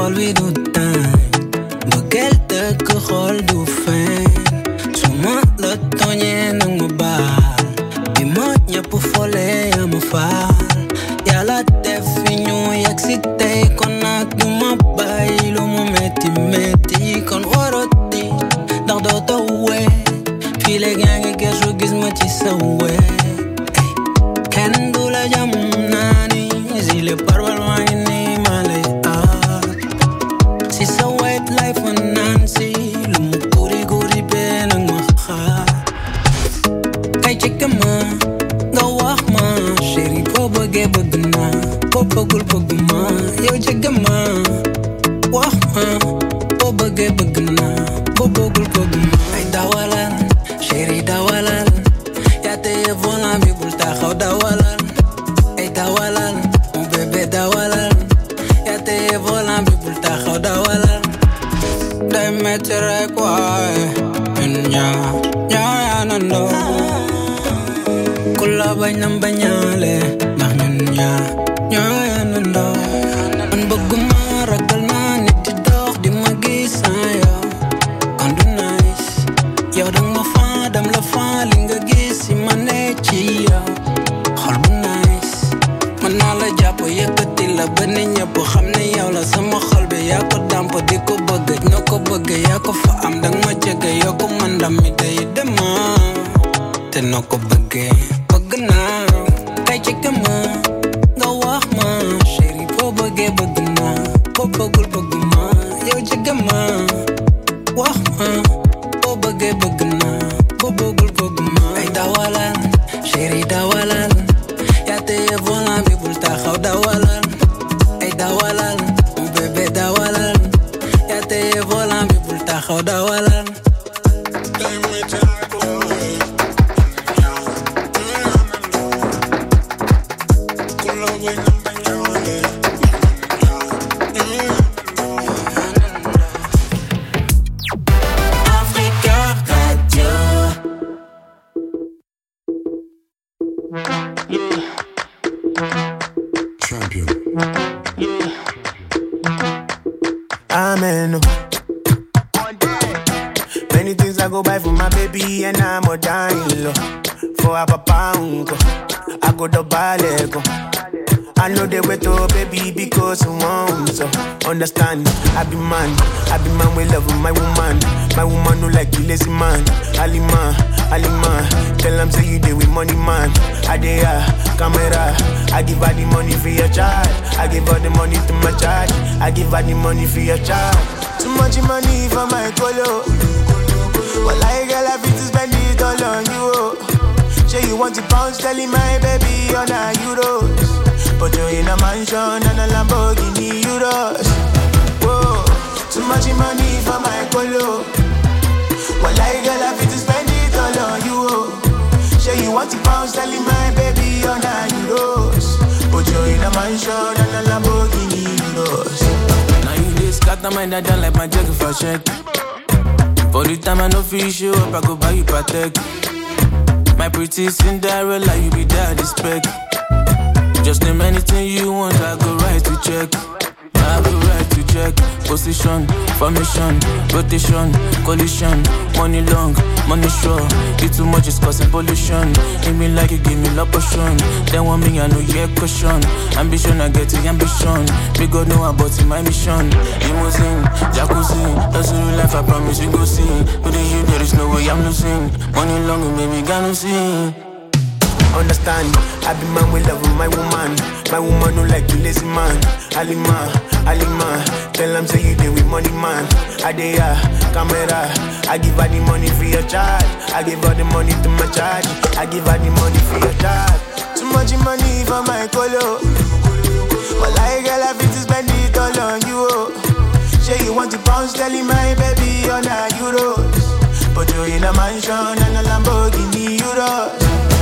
xol bi du tànn bëggeel dëgg xol du fen su ma la tooñee nag ma baal bi ma ñëpp fole yaa ma faal yàlla def fi ñu yegg si tey kon nag du ma bàyyi lu mu metti metti kon waroti ndax doo taw wee fii léegi yaa ngi gëstu gis ma ci sa wee kenn du la jam naa ni si le parwal maa ngi nii maa lay aar si sa wet life ma naan si lu mu guri guri bee nag ma xaar kay jege ma nga wax ma chéri boo bëggee bëgg naa boo bëggul bëgg ma yow jege ma wax ma boo bëggee bëgg naa boo bëggul bëgg ma ay dawalal chéri dawalal yaa téye volant bi bul taxaw dawalal ay dawalal mon bébé dawalal yaa téye volant bi bul taxaw dawalal day metti rek waaye ñun ñaar ñoo yaanandoo ku la bañ nam bañaale ndax ñun ñaar ñoo yaanandoo man bëgguma ragal naa nit di dox di ma gis sans yow kon du nice yow dang ma faa dam la faa li nga gis si ma ne ci yow xol bu nice man naa la jàpp yëkkati la ba ne ñëpp xam ne yow la sama xol bi yaa ko damp di ko bëgg noo ko bëgg yaa ko fa am dang ma jege yoo ko man ndam mi day dema te noo ko bëggee bëgg naa kay jege ma nga wax ma chéri boo bëggee bëgg naa boo bëggul bëgg ma yow jege ma wax ma boo bëggee bëgg naa boo bëggul bëgg ma ay dawalal chéri dawalal yaa téye volant bi bul taxaw dawalal ay dawalal mon bébé dawalal yaa téye volant bi bul taxaw dawalal Amen. Many things I go buy for my baby and I'm a dying low. For a papa uncle, I go to balego. I know they wait to baby because I want so understand. I be man, I be man with love my woman. My woman no like you lazy man. Alima, Alima, tell them say you dey with money man. I dey ah, camera, I give her the money for your child. I give her the money to my charge. I give her the money for your child. Too much money for my colo. Well, I girl, I fit to spend it all on you. Say you want to pounds, telling my baby on a euros. But you're in a mansion and a Lamborghini euros. Whoa, too much money for my colo. Well, I girl, I fit to spend it all on you. Say you want to pounds, telling my baby on a euros. But you're in a mansion and a Lamborghini euros. Now you just got the mind that don't like my jacket for check. For the time I know fish you up, I go buy you Patek. My pretty Cinderella, you be daddy spec. Just name anything you want, I go right to check. I go right to check. Position, formation, rotation, collision. Money long, money short. You too much is causing pollution. Give me like you give me love potion. Then one me I know yeah question. Ambition I get to ambition. Big God know about my mission. Limousine, jacuzzi. That's the real life I promise you go see. But in you there is no way I'm losing. Money long and baby got no see. Understand, I be man with love my woman. My woman no like you lazy man. Alima, Alima, tell them say you dey with money man. I dey ah, camera, I give her the money for your child. I give her the money to my charge. I give her the money for your child. Too much money for my colo. Well, I girl, I fit to spend it all on you. Say you want to pounds, telling my baby on a euros. But you're in a mansion and a Lamborghini euros.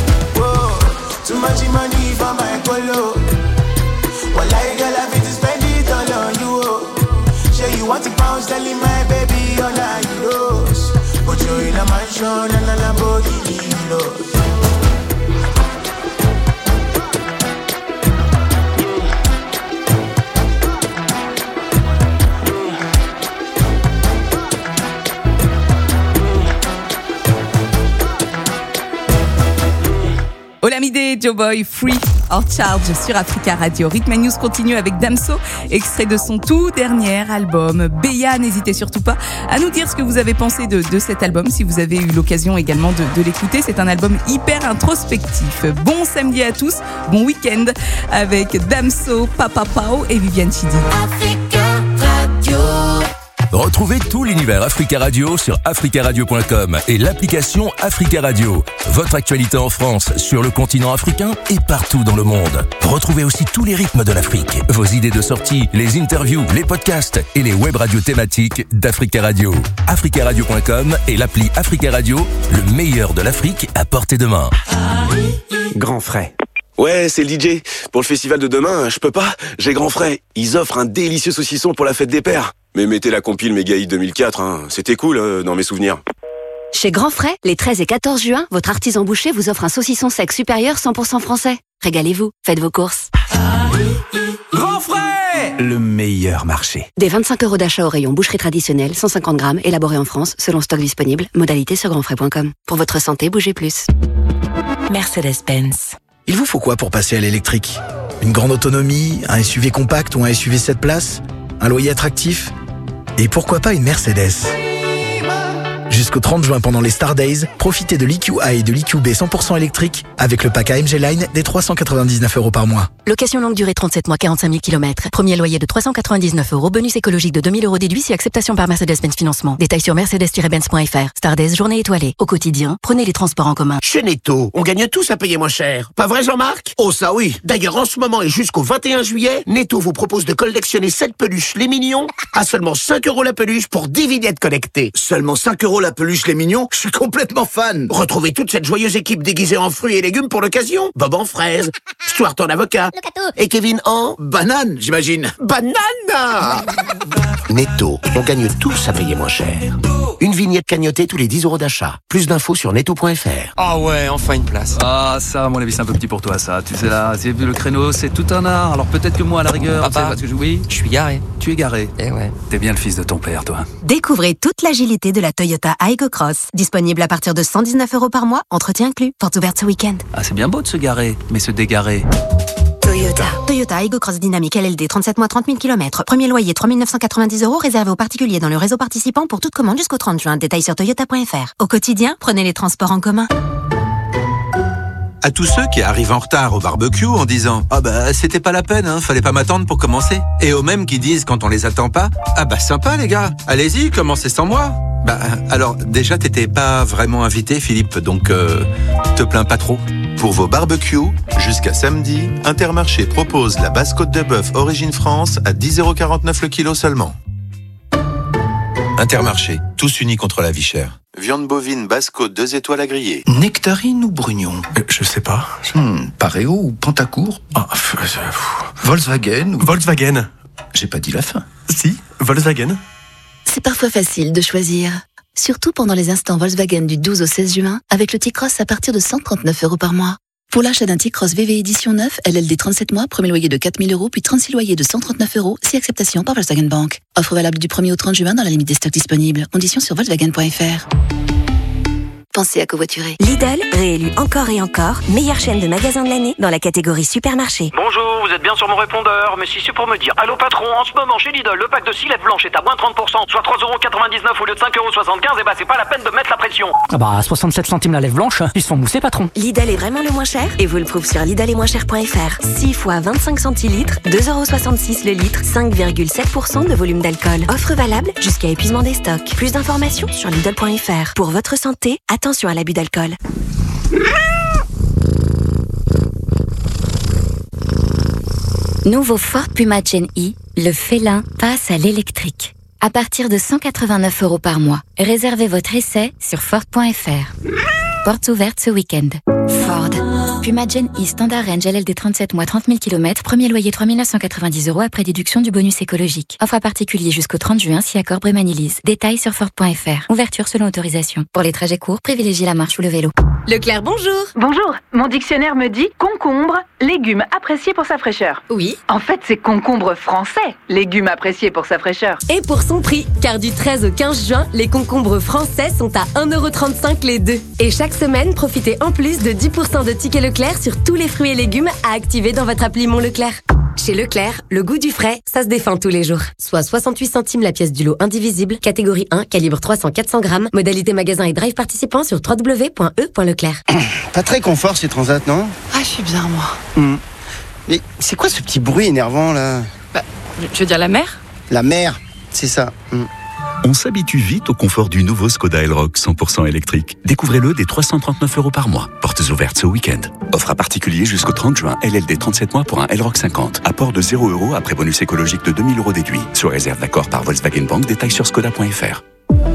Too much money for my colo. Well, I girl, I fit to spend it all on you. Say you want to pounds, telling my baby on a euros. But you're in a mansion and a Lamborghini euros. Olamide, Joe Boy, Free or Charge sur Africa Radio. Rhythm and News continue avec Damso, extrait de son tout dernier album Béa. N'hésitez surtout pas à nous dire ce que vous avez pensé de, de cet album, si vous avez eu l'occasion également de, de l'écouter. C'est un album hyper introspectif. Bon samedi à tous, bon week-end avec Damso, Papa Pao et Viviane Chidi. Africa Radio. Retrouvez tout l'univers Africa Radio sur africa radio point com et l'application Africa Radio. Votre actualité en France, sur le continent africain et partout dans le monde. Retrouvez aussi tous les rythmes de l'Afrique, vos idées de sortie, les interviews, les podcasts et les web radios thématiques d'Africa Radio. africa radio point com et l'appli Africa Radio, le meilleur de l'Afrique à portée de main. Grand frais. Ouais, c'est le D J. Pour le festival de demain, je peux pas, j'ai grand frais. Ils offrent un délicieux saucisson pour la fête des pères. Mais mettez la compile Méga Hit deux mille quatre, hein. C'était cool euh, dans mes souvenirs. Chez Grand Frais, les treize et quatorze juin, votre artisan boucher vous offre un saucisson sec supérieur cent pour cent français. Régalez-vous, faites vos courses. Grand Frais, le meilleur marché. Des vingt-cinq euros d'achat au rayon boucherie traditionnelle, cent cinquante grammes, élaboré en France, selon stock disponible. Modalité sur grand frais point com. Pour votre santé, bougez plus. Mercedes-Benz. Il vous faut quoi pour passer à l'électrique? Une grande autonomie, un S U V compact ou un S U V sept places? Un loyer attractif? Et pourquoi pas une Mercedes? Jusqu'au trente juin, pendant les Star Days, profitez de l'E Q A et de l'E Q B cent pour cent électrique avec le pack A M G Line des trois cent quatre-vingt-dix-neuf euros par mois. Location longue durée trente-sept mois, quarante-cinq mille kilomètres. Premier loyer de trois cent quatre-vingt-dix-neuf euros. Bonus écologique de deux mille euros déduit si acceptation par Mercedes-Benz Financement. Détails sur mercedes tiret benz point f r. Star Days, journée étoilée. Au quotidien, prenez les transports en commun. Chez Netto, on gagne tous à payer moins cher. Pas vrai, Jean-Marc? Oh, ça oui. D'ailleurs, en ce moment et jusqu'au vingt et un juillet, Netto vous propose de collectionner sept peluches les mignons à seulement cinq euros la peluche pour dix vignettes connectées. Seulement cinq euros la peluche les mignons? Je suis complètement fan. Retrouvez toute cette joyeuse équipe déguisée en fruits et légumes pour l'occasion. Bob en fraise, Stuart en avocat et Kevin en banane, j'imagine. Banane. Netto, on gagne tous à payer moins cher. Une vignette cagnotée tous les dix euros d'achat. Plus d'infos sur netto point f r. Ah ouais, enfin une place. Ah ça, à mon avis, c'est un peu petit pour toi, ça. Tu sais là, c'est le créneau, c'est tout un art. Alors peut-être que moi, à la rigueur, Papa, tu sais, parce que je... oui, je suis garé. Tu es garé. Eh ouais. T'es bien le fils de ton père, toi. Découvrez toute l'agilité de la Toyota Aygo Cross. Disponible à partir de cent dix-neuf euros par mois, entretien inclus. Porte ouverte ce week-end. Ah, c'est bien beau de se garer, mais se dégarer. Toyota. Toyota Aygo Cross Dynamique L L D, trente-sept mois, trente mille kilomètres. Premier loyer, trois mille neuf cent quatre-vingt-dix euros, réservé aux particuliers dans le réseau participant pour toute commande jusqu'au trente juin. Détails sur toyota point f r. Au quotidien, prenez les transports en commun. À tous ceux qui arrivent en retard au barbecue en disant « Ah bah c'était pas la peine, hein, fallait pas m'attendre pour commencer ». Et aux mêmes qui disent quand on les attend pas « Ah bah sympa les gars, allez-y, commencez sans moi ». Bah alors déjà t'étais pas vraiment invité Philippe, donc euh, te plains pas trop. Pour vos barbecues, jusqu'à samedi, Intermarché propose la basse côte de bœuf Origine France à dix euros quarante-neuf le kilo seulement. Intermarché, tous unis contre la vie chère. Viande bovine basse côte deux étoiles à griller. Nectarine ou Brugnon? euh, Je sais pas. Hmm, Pareo ou Pantacourt? Ah, Volkswagen ou... Volkswagen. J'ai pas dit la fin. Si, Volkswagen. C'est parfois facile de choisir. Surtout pendant les instants Volkswagen du douze au seize juin, avec le T-Cross à partir de cent trente-neuf euros par mois. Pour l'achat d'un T-Cross V V édition neuf, L L D trente-sept mois, premier loyer de quatre mille euros, puis trente-six loyers de cent trente-neuf euros, si acceptation par Volkswagen Bank. Offre valable du premier au trente juin dans la limite des stocks disponibles. Conditions sur volkswagen point f r. Pensez à covoiturer. Lidl, réélu encore et encore, meilleure chaîne de magasins de l'année dans la catégorie supermarché. Bonjour, vous êtes bien sur mon répondeur, mais si c'est pour me dire allô patron, en ce moment chez Lidl, le pack de six lettres blanches est à moins trente pour cent, soit trois euros quatre-vingt-dix-neuf au lieu de cinq euros soixante-quinze, et bah c'est pas la peine de mettre la pression. Ah bah soixante-sept centimes la lèvre blanche, ils se font mousser patron. Lidl est vraiment le moins cher et vous le prouve sur lidl et moins cher point f r. six fois vingt-cinq centilitres, deux euros soixante-six le litre, cinq virgule sept pour cent de volume d'alcool. Offre valable jusqu'à épuisement des stocks. Plus d'informations sur lidl point f r. Pour votre santé, attention à l'abus d'alcool. Nouveau Ford Puma Gen E, le félin passe à l'électrique. À partir de cent quatre-vingt-neuf euros par mois. Réservez votre essai sur ford point f r. Portes ouvertes ce week-end. Ford. Puma Gen E Standard Range L L D trente-sept mois, trente mille kilomètres. Premier loyer trois mille neuf cent quatre-vingt-dix euros après déduction du bonus écologique. Offre à particulier jusqu'au trente juin si accord Brémanilise. Détails sur ford point f r. Ouverture selon autorisation. Pour les trajets courts, privilégiez la marche ou le vélo. Leclerc, bonjour. Bonjour. Mon dictionnaire me dit concombre, légume apprécié pour sa fraîcheur. Oui. En fait, c'est concombre français, légume apprécié pour sa fraîcheur. Et pour son prix, car du treize au quinze juin, les concombres français sont à un euro trente-cinq les deux. Et chaque semaine, profitez en plus de dix pour cent de tickets Leclerc Leclerc sur tous les fruits et légumes à activer dans votre appli Mon Leclerc. Chez Leclerc, le goût du frais, ça se défend tous les jours. Soit soixante-huit centimes la pièce du lot indivisible, catégorie un, calibre trois cents à quatre cents grammes, modalité magasin et drive participant sur w w w point e point leclerc. Pas très confort ces transats, non? Ah, je suis bien, moi. Mmh. Mais c'est quoi ce petit bruit énervant, là? Bah, je veux dire la mer? La mer, c'est ça. Mmh. On s'habitue vite au confort du nouveau Skoda Elroq cent pour cent électrique. Découvrez-le dès trois cent trente-neuf euros par mois. Portes ouvertes ce week-end. Offre à particulier jusqu'au trente juin. L L D trente-sept mois pour un Elroq cinquante. Apport de zéro euros après bonus écologique de deux mille euros déduit. Sous réserve d'accord par Volkswagen Bank. Détails sur skoda point f r.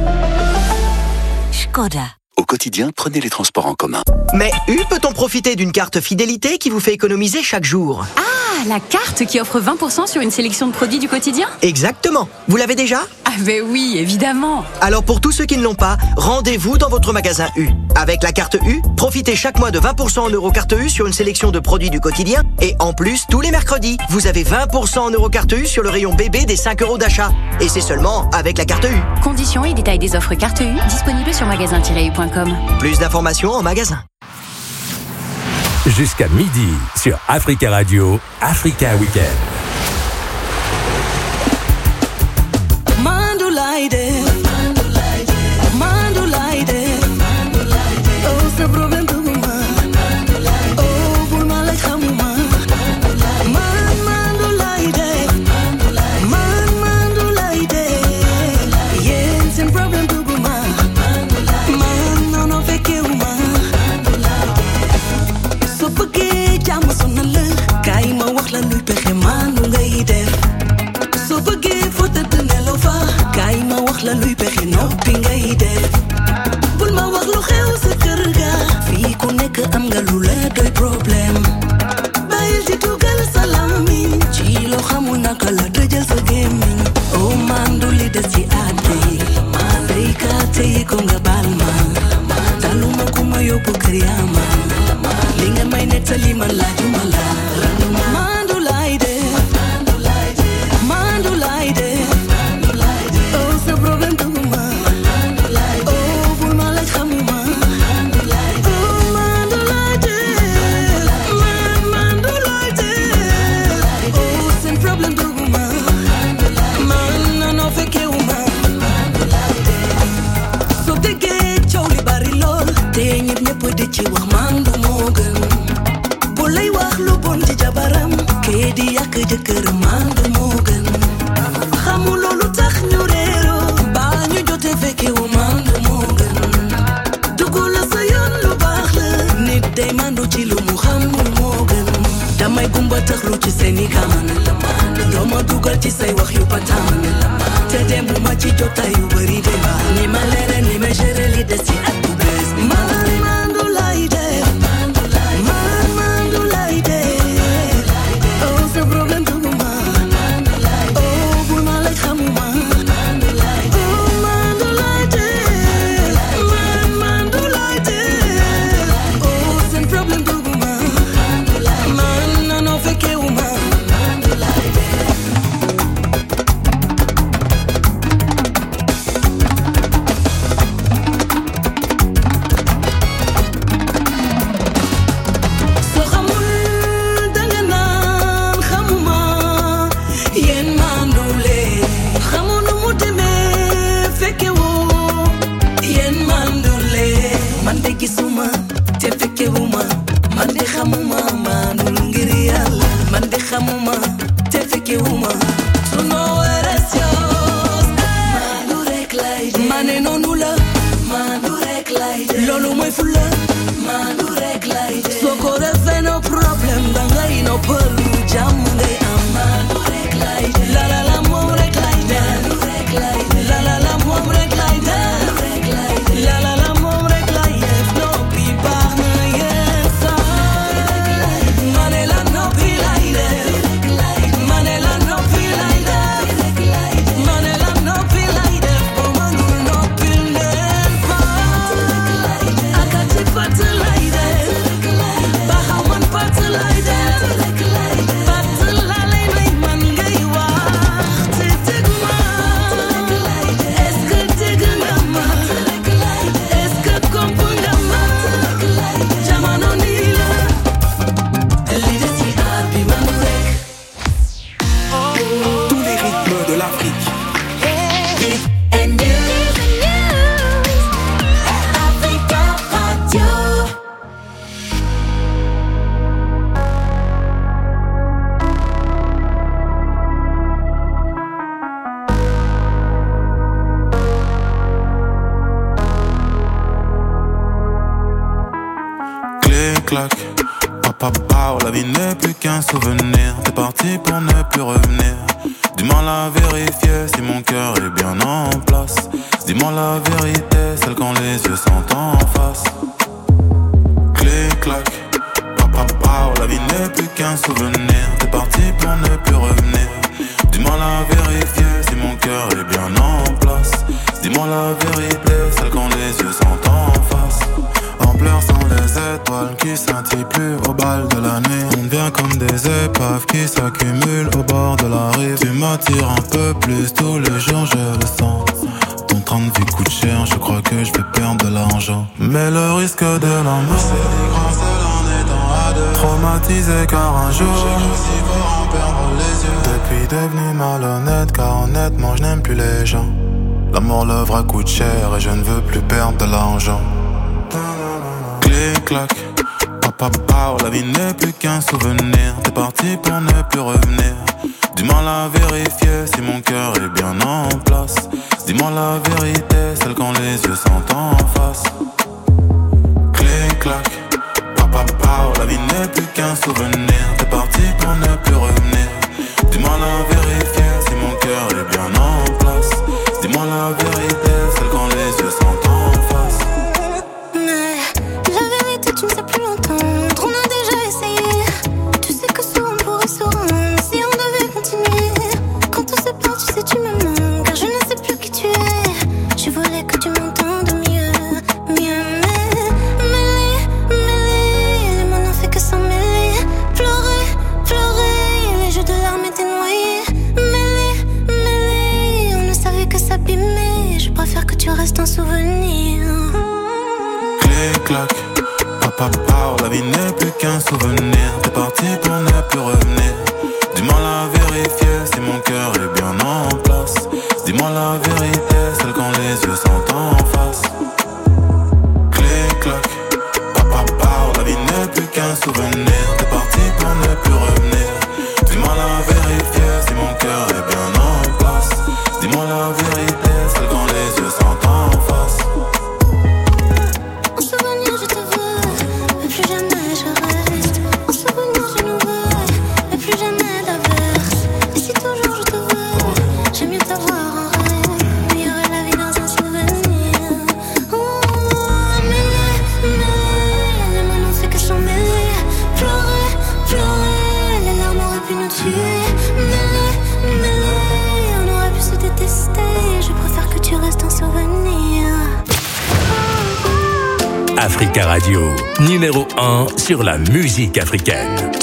Skoda. Au quotidien, prenez les transports en commun. Mais U peut-on profiter d'une carte fidélité qui vous fait économiser chaque jour? Ah, la carte qui offre vingt pour cent sur une sélection de produits du quotidien? Exactement. Vous l'avez déjà? Ah ben oui, évidemment. Alors pour tous ceux qui ne l'ont pas, rendez-vous dans votre magasin U. Avec la carte U, profitez chaque mois de vingt pour cent en Eurocarte U sur une sélection de produits du quotidien. Et en plus, tous les mercredis, vous avez vingt pour cent en Eurocarte U sur le rayon bébé des cinq euros d'achat. Et c'est seulement avec la carte U. Conditions et détails des offres carte U disponibles sur magasin tiret u point com. Plus d'informations en magasin. Jusqu'à midi sur Africa Radio, Africa Weekend. Mandulaide, Mandulaide, oh c'est problème de moi, oh pour ma la chamuma, Man Mandulaide, Man Mandulaide, yeah c'est problème de moi, man non non fait que moi, so porque jam sonal, kay ma wax la luy pexe Mandulaide. So bëggee foota te nelaw fa kaay ma wax la luy pexe noppi ngay def bul ma wax lu xew sa kër ga fii ku nekk am nga lu la doy problème bàyyil di dugal sa làmmiñ ci loo xamul naka la dëjël sa gémmiñ oh man du li des ci àtte yi seykaate yi ko nga baal ma taluma ku ma yóbbu kër yaa ma li nga may nettali man laajuma la man du lay def ci wax mandu moo gën bu lay wax lu bon ci jabaram kee di yàq jëkkër mandu moo gën xamu loolu tax ñu réeroo baa ñu jote fekkewu mandu moo gën duggu la sa yoon lu baax la nit day mandu ci lu mu xamul moo gën damay gumba taxlu ci seeni kaman doo ma dugal ci say wax yu pataan te dem bu ma ci jotaay yu bari de ba ni ma leere ni ma géré li des ci at bu bees Like Clic-clac, papa, papa, la vie n'est plus qu'un souvenir. T'es parti pour ne plus revenir. Dis-moi la vérité, si mon cœur est bien en place. Dis-moi la vérité, celle quand les yeux sont en face. Clic-clac, papa, papa, la vie n'est plus qu'un souvenir. T'es parti pour ne plus revenir. Dis-moi la vérité, si mon cœur est bien en place. Dis-moi la vérité, celle quand les yeux sont en face. En pleurs sans les étoiles qui scintillent plus au bal de la nuit. On devient comme des épaves qui s'accumulent au bord de la rive. Tu m'attires un peu plus, tous les jours je le sens. Ton train de vie coûte cher, je crois que je vais perdre de l'argent. Mais le risque de l'amour, c'est des grands seuls en étant à deux. Traumatisé car un jour, j'ai cru si fort en perdre les yeux. Depuis devenu malhonnête car honnêtement je n'aime plus les gens. L'amour, le vrai coûte cher et je ne veux plus perdre de l'argent. Clic-clac, papa, papa, la vie n'est plus qu'un souvenir. T'es parti pour ne plus revenir. Dis-moi la vérité, si mon cœur est bien en place. Dis-moi la vérité, celle quand les yeux sont en face. Clic-clac, papa, papa, la vie n'est plus qu'un souvenir. T'es parti pour ne plus revenir. Dis-moi la vérité, si mon cœur est bien en place. Dis-moi la vérité, celle quand les yeux sont en face. Mais la vérité tu ne sais plus l'entendre. On a déjà essayé. Tu sais que souvent on pourrait se rendre si on devait continuer. Quand on se part tu sais tu me manques. Car je ne sais plus qui tu es. Je voulais que tu m'entendes mieux, mieux. Mais mêlé, mêlé, les mots n'ont fait que s'en mêler. Pleurer, pleurer, les jeux de larmes étaient noyés. Mêlé, mêlé, on ne savait que s'abîmer. Je préfère que tu restes un souvenir. Clic-clac, papa, papa, la vie n'est plus qu'un souvenir. T'es parti pour ne plus revenir. Dis-moi la vérité, si mon cœur est bien en place. Dis-moi la vérité, celle quand les yeux sont en face. Clic-clac, papa, papa, la vie n'est plus qu'un souvenir. T'es parti pour ne plus revenir. Dis-moi la vérité, si mon cœur est bien en place. Dis-moi la vérité, celle quand les yeux sont en face. En souvenir je te veux, mais plus jamais je reste. En souvenir je nous veux, mais plus jamais d'averse. Et si toujours je te veux, j'aime mieux t'avoir en rêve. Meilleure est la vie dans un souvenir. Oh, mêlé, mêlé, les mots n'ont fait que s'en mêler. Pleurer, pleurer, les larmes auraient pu nous tuer. Mêlé, mêlé, on aurait pu se détester. Je préfère que tu restes un souvenir. Africa Radio, numéro un sur la musique africaine.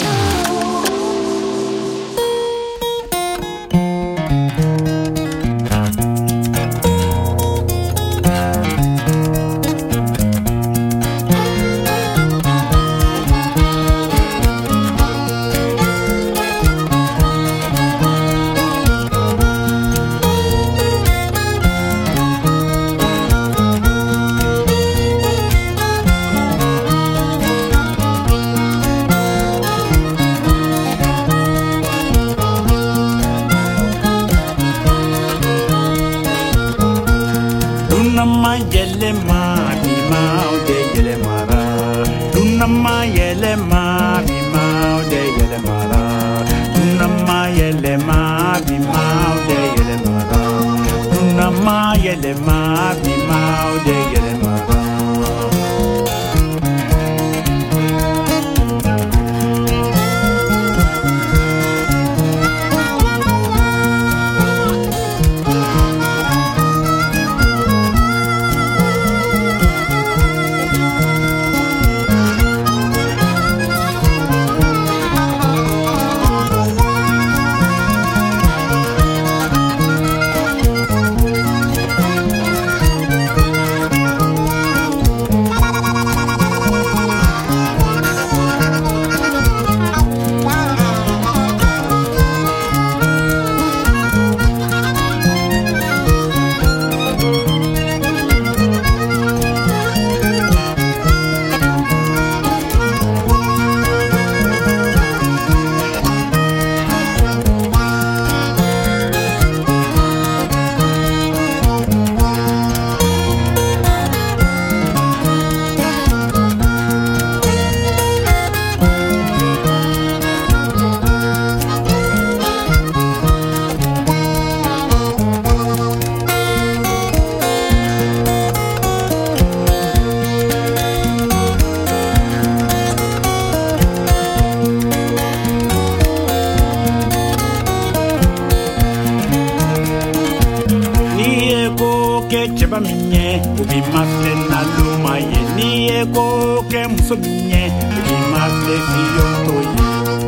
ke cheba minye ubi mafle na luma ye ni eko ke muso minye ubi mafle fiyo toye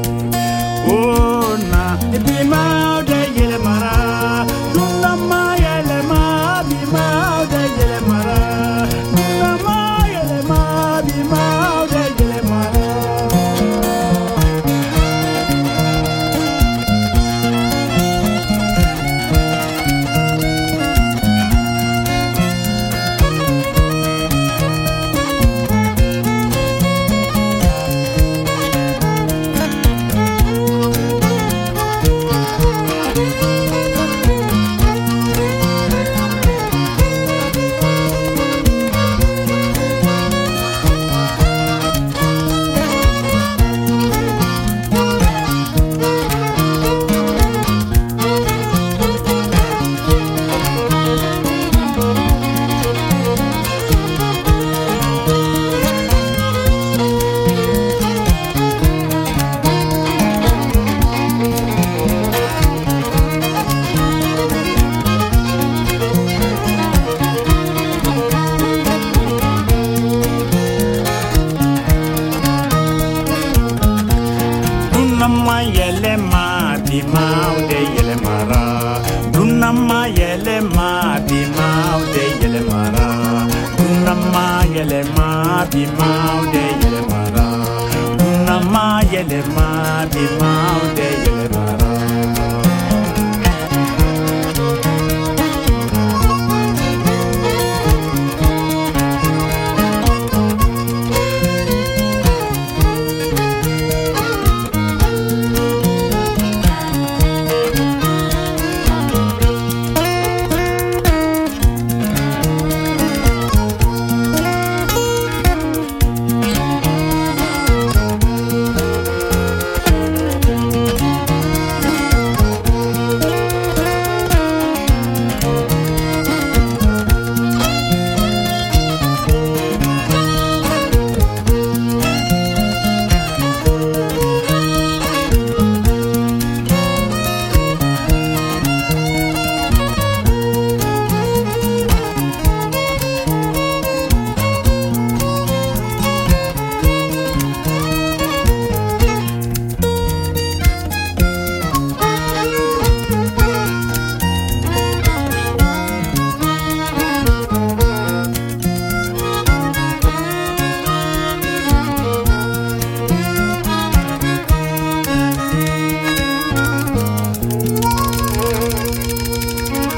oh na ebi ma de yele mara duna ma yele ma bi ma de yele mara duna ma yele ma bi ma de yele mara yele ma bi ma de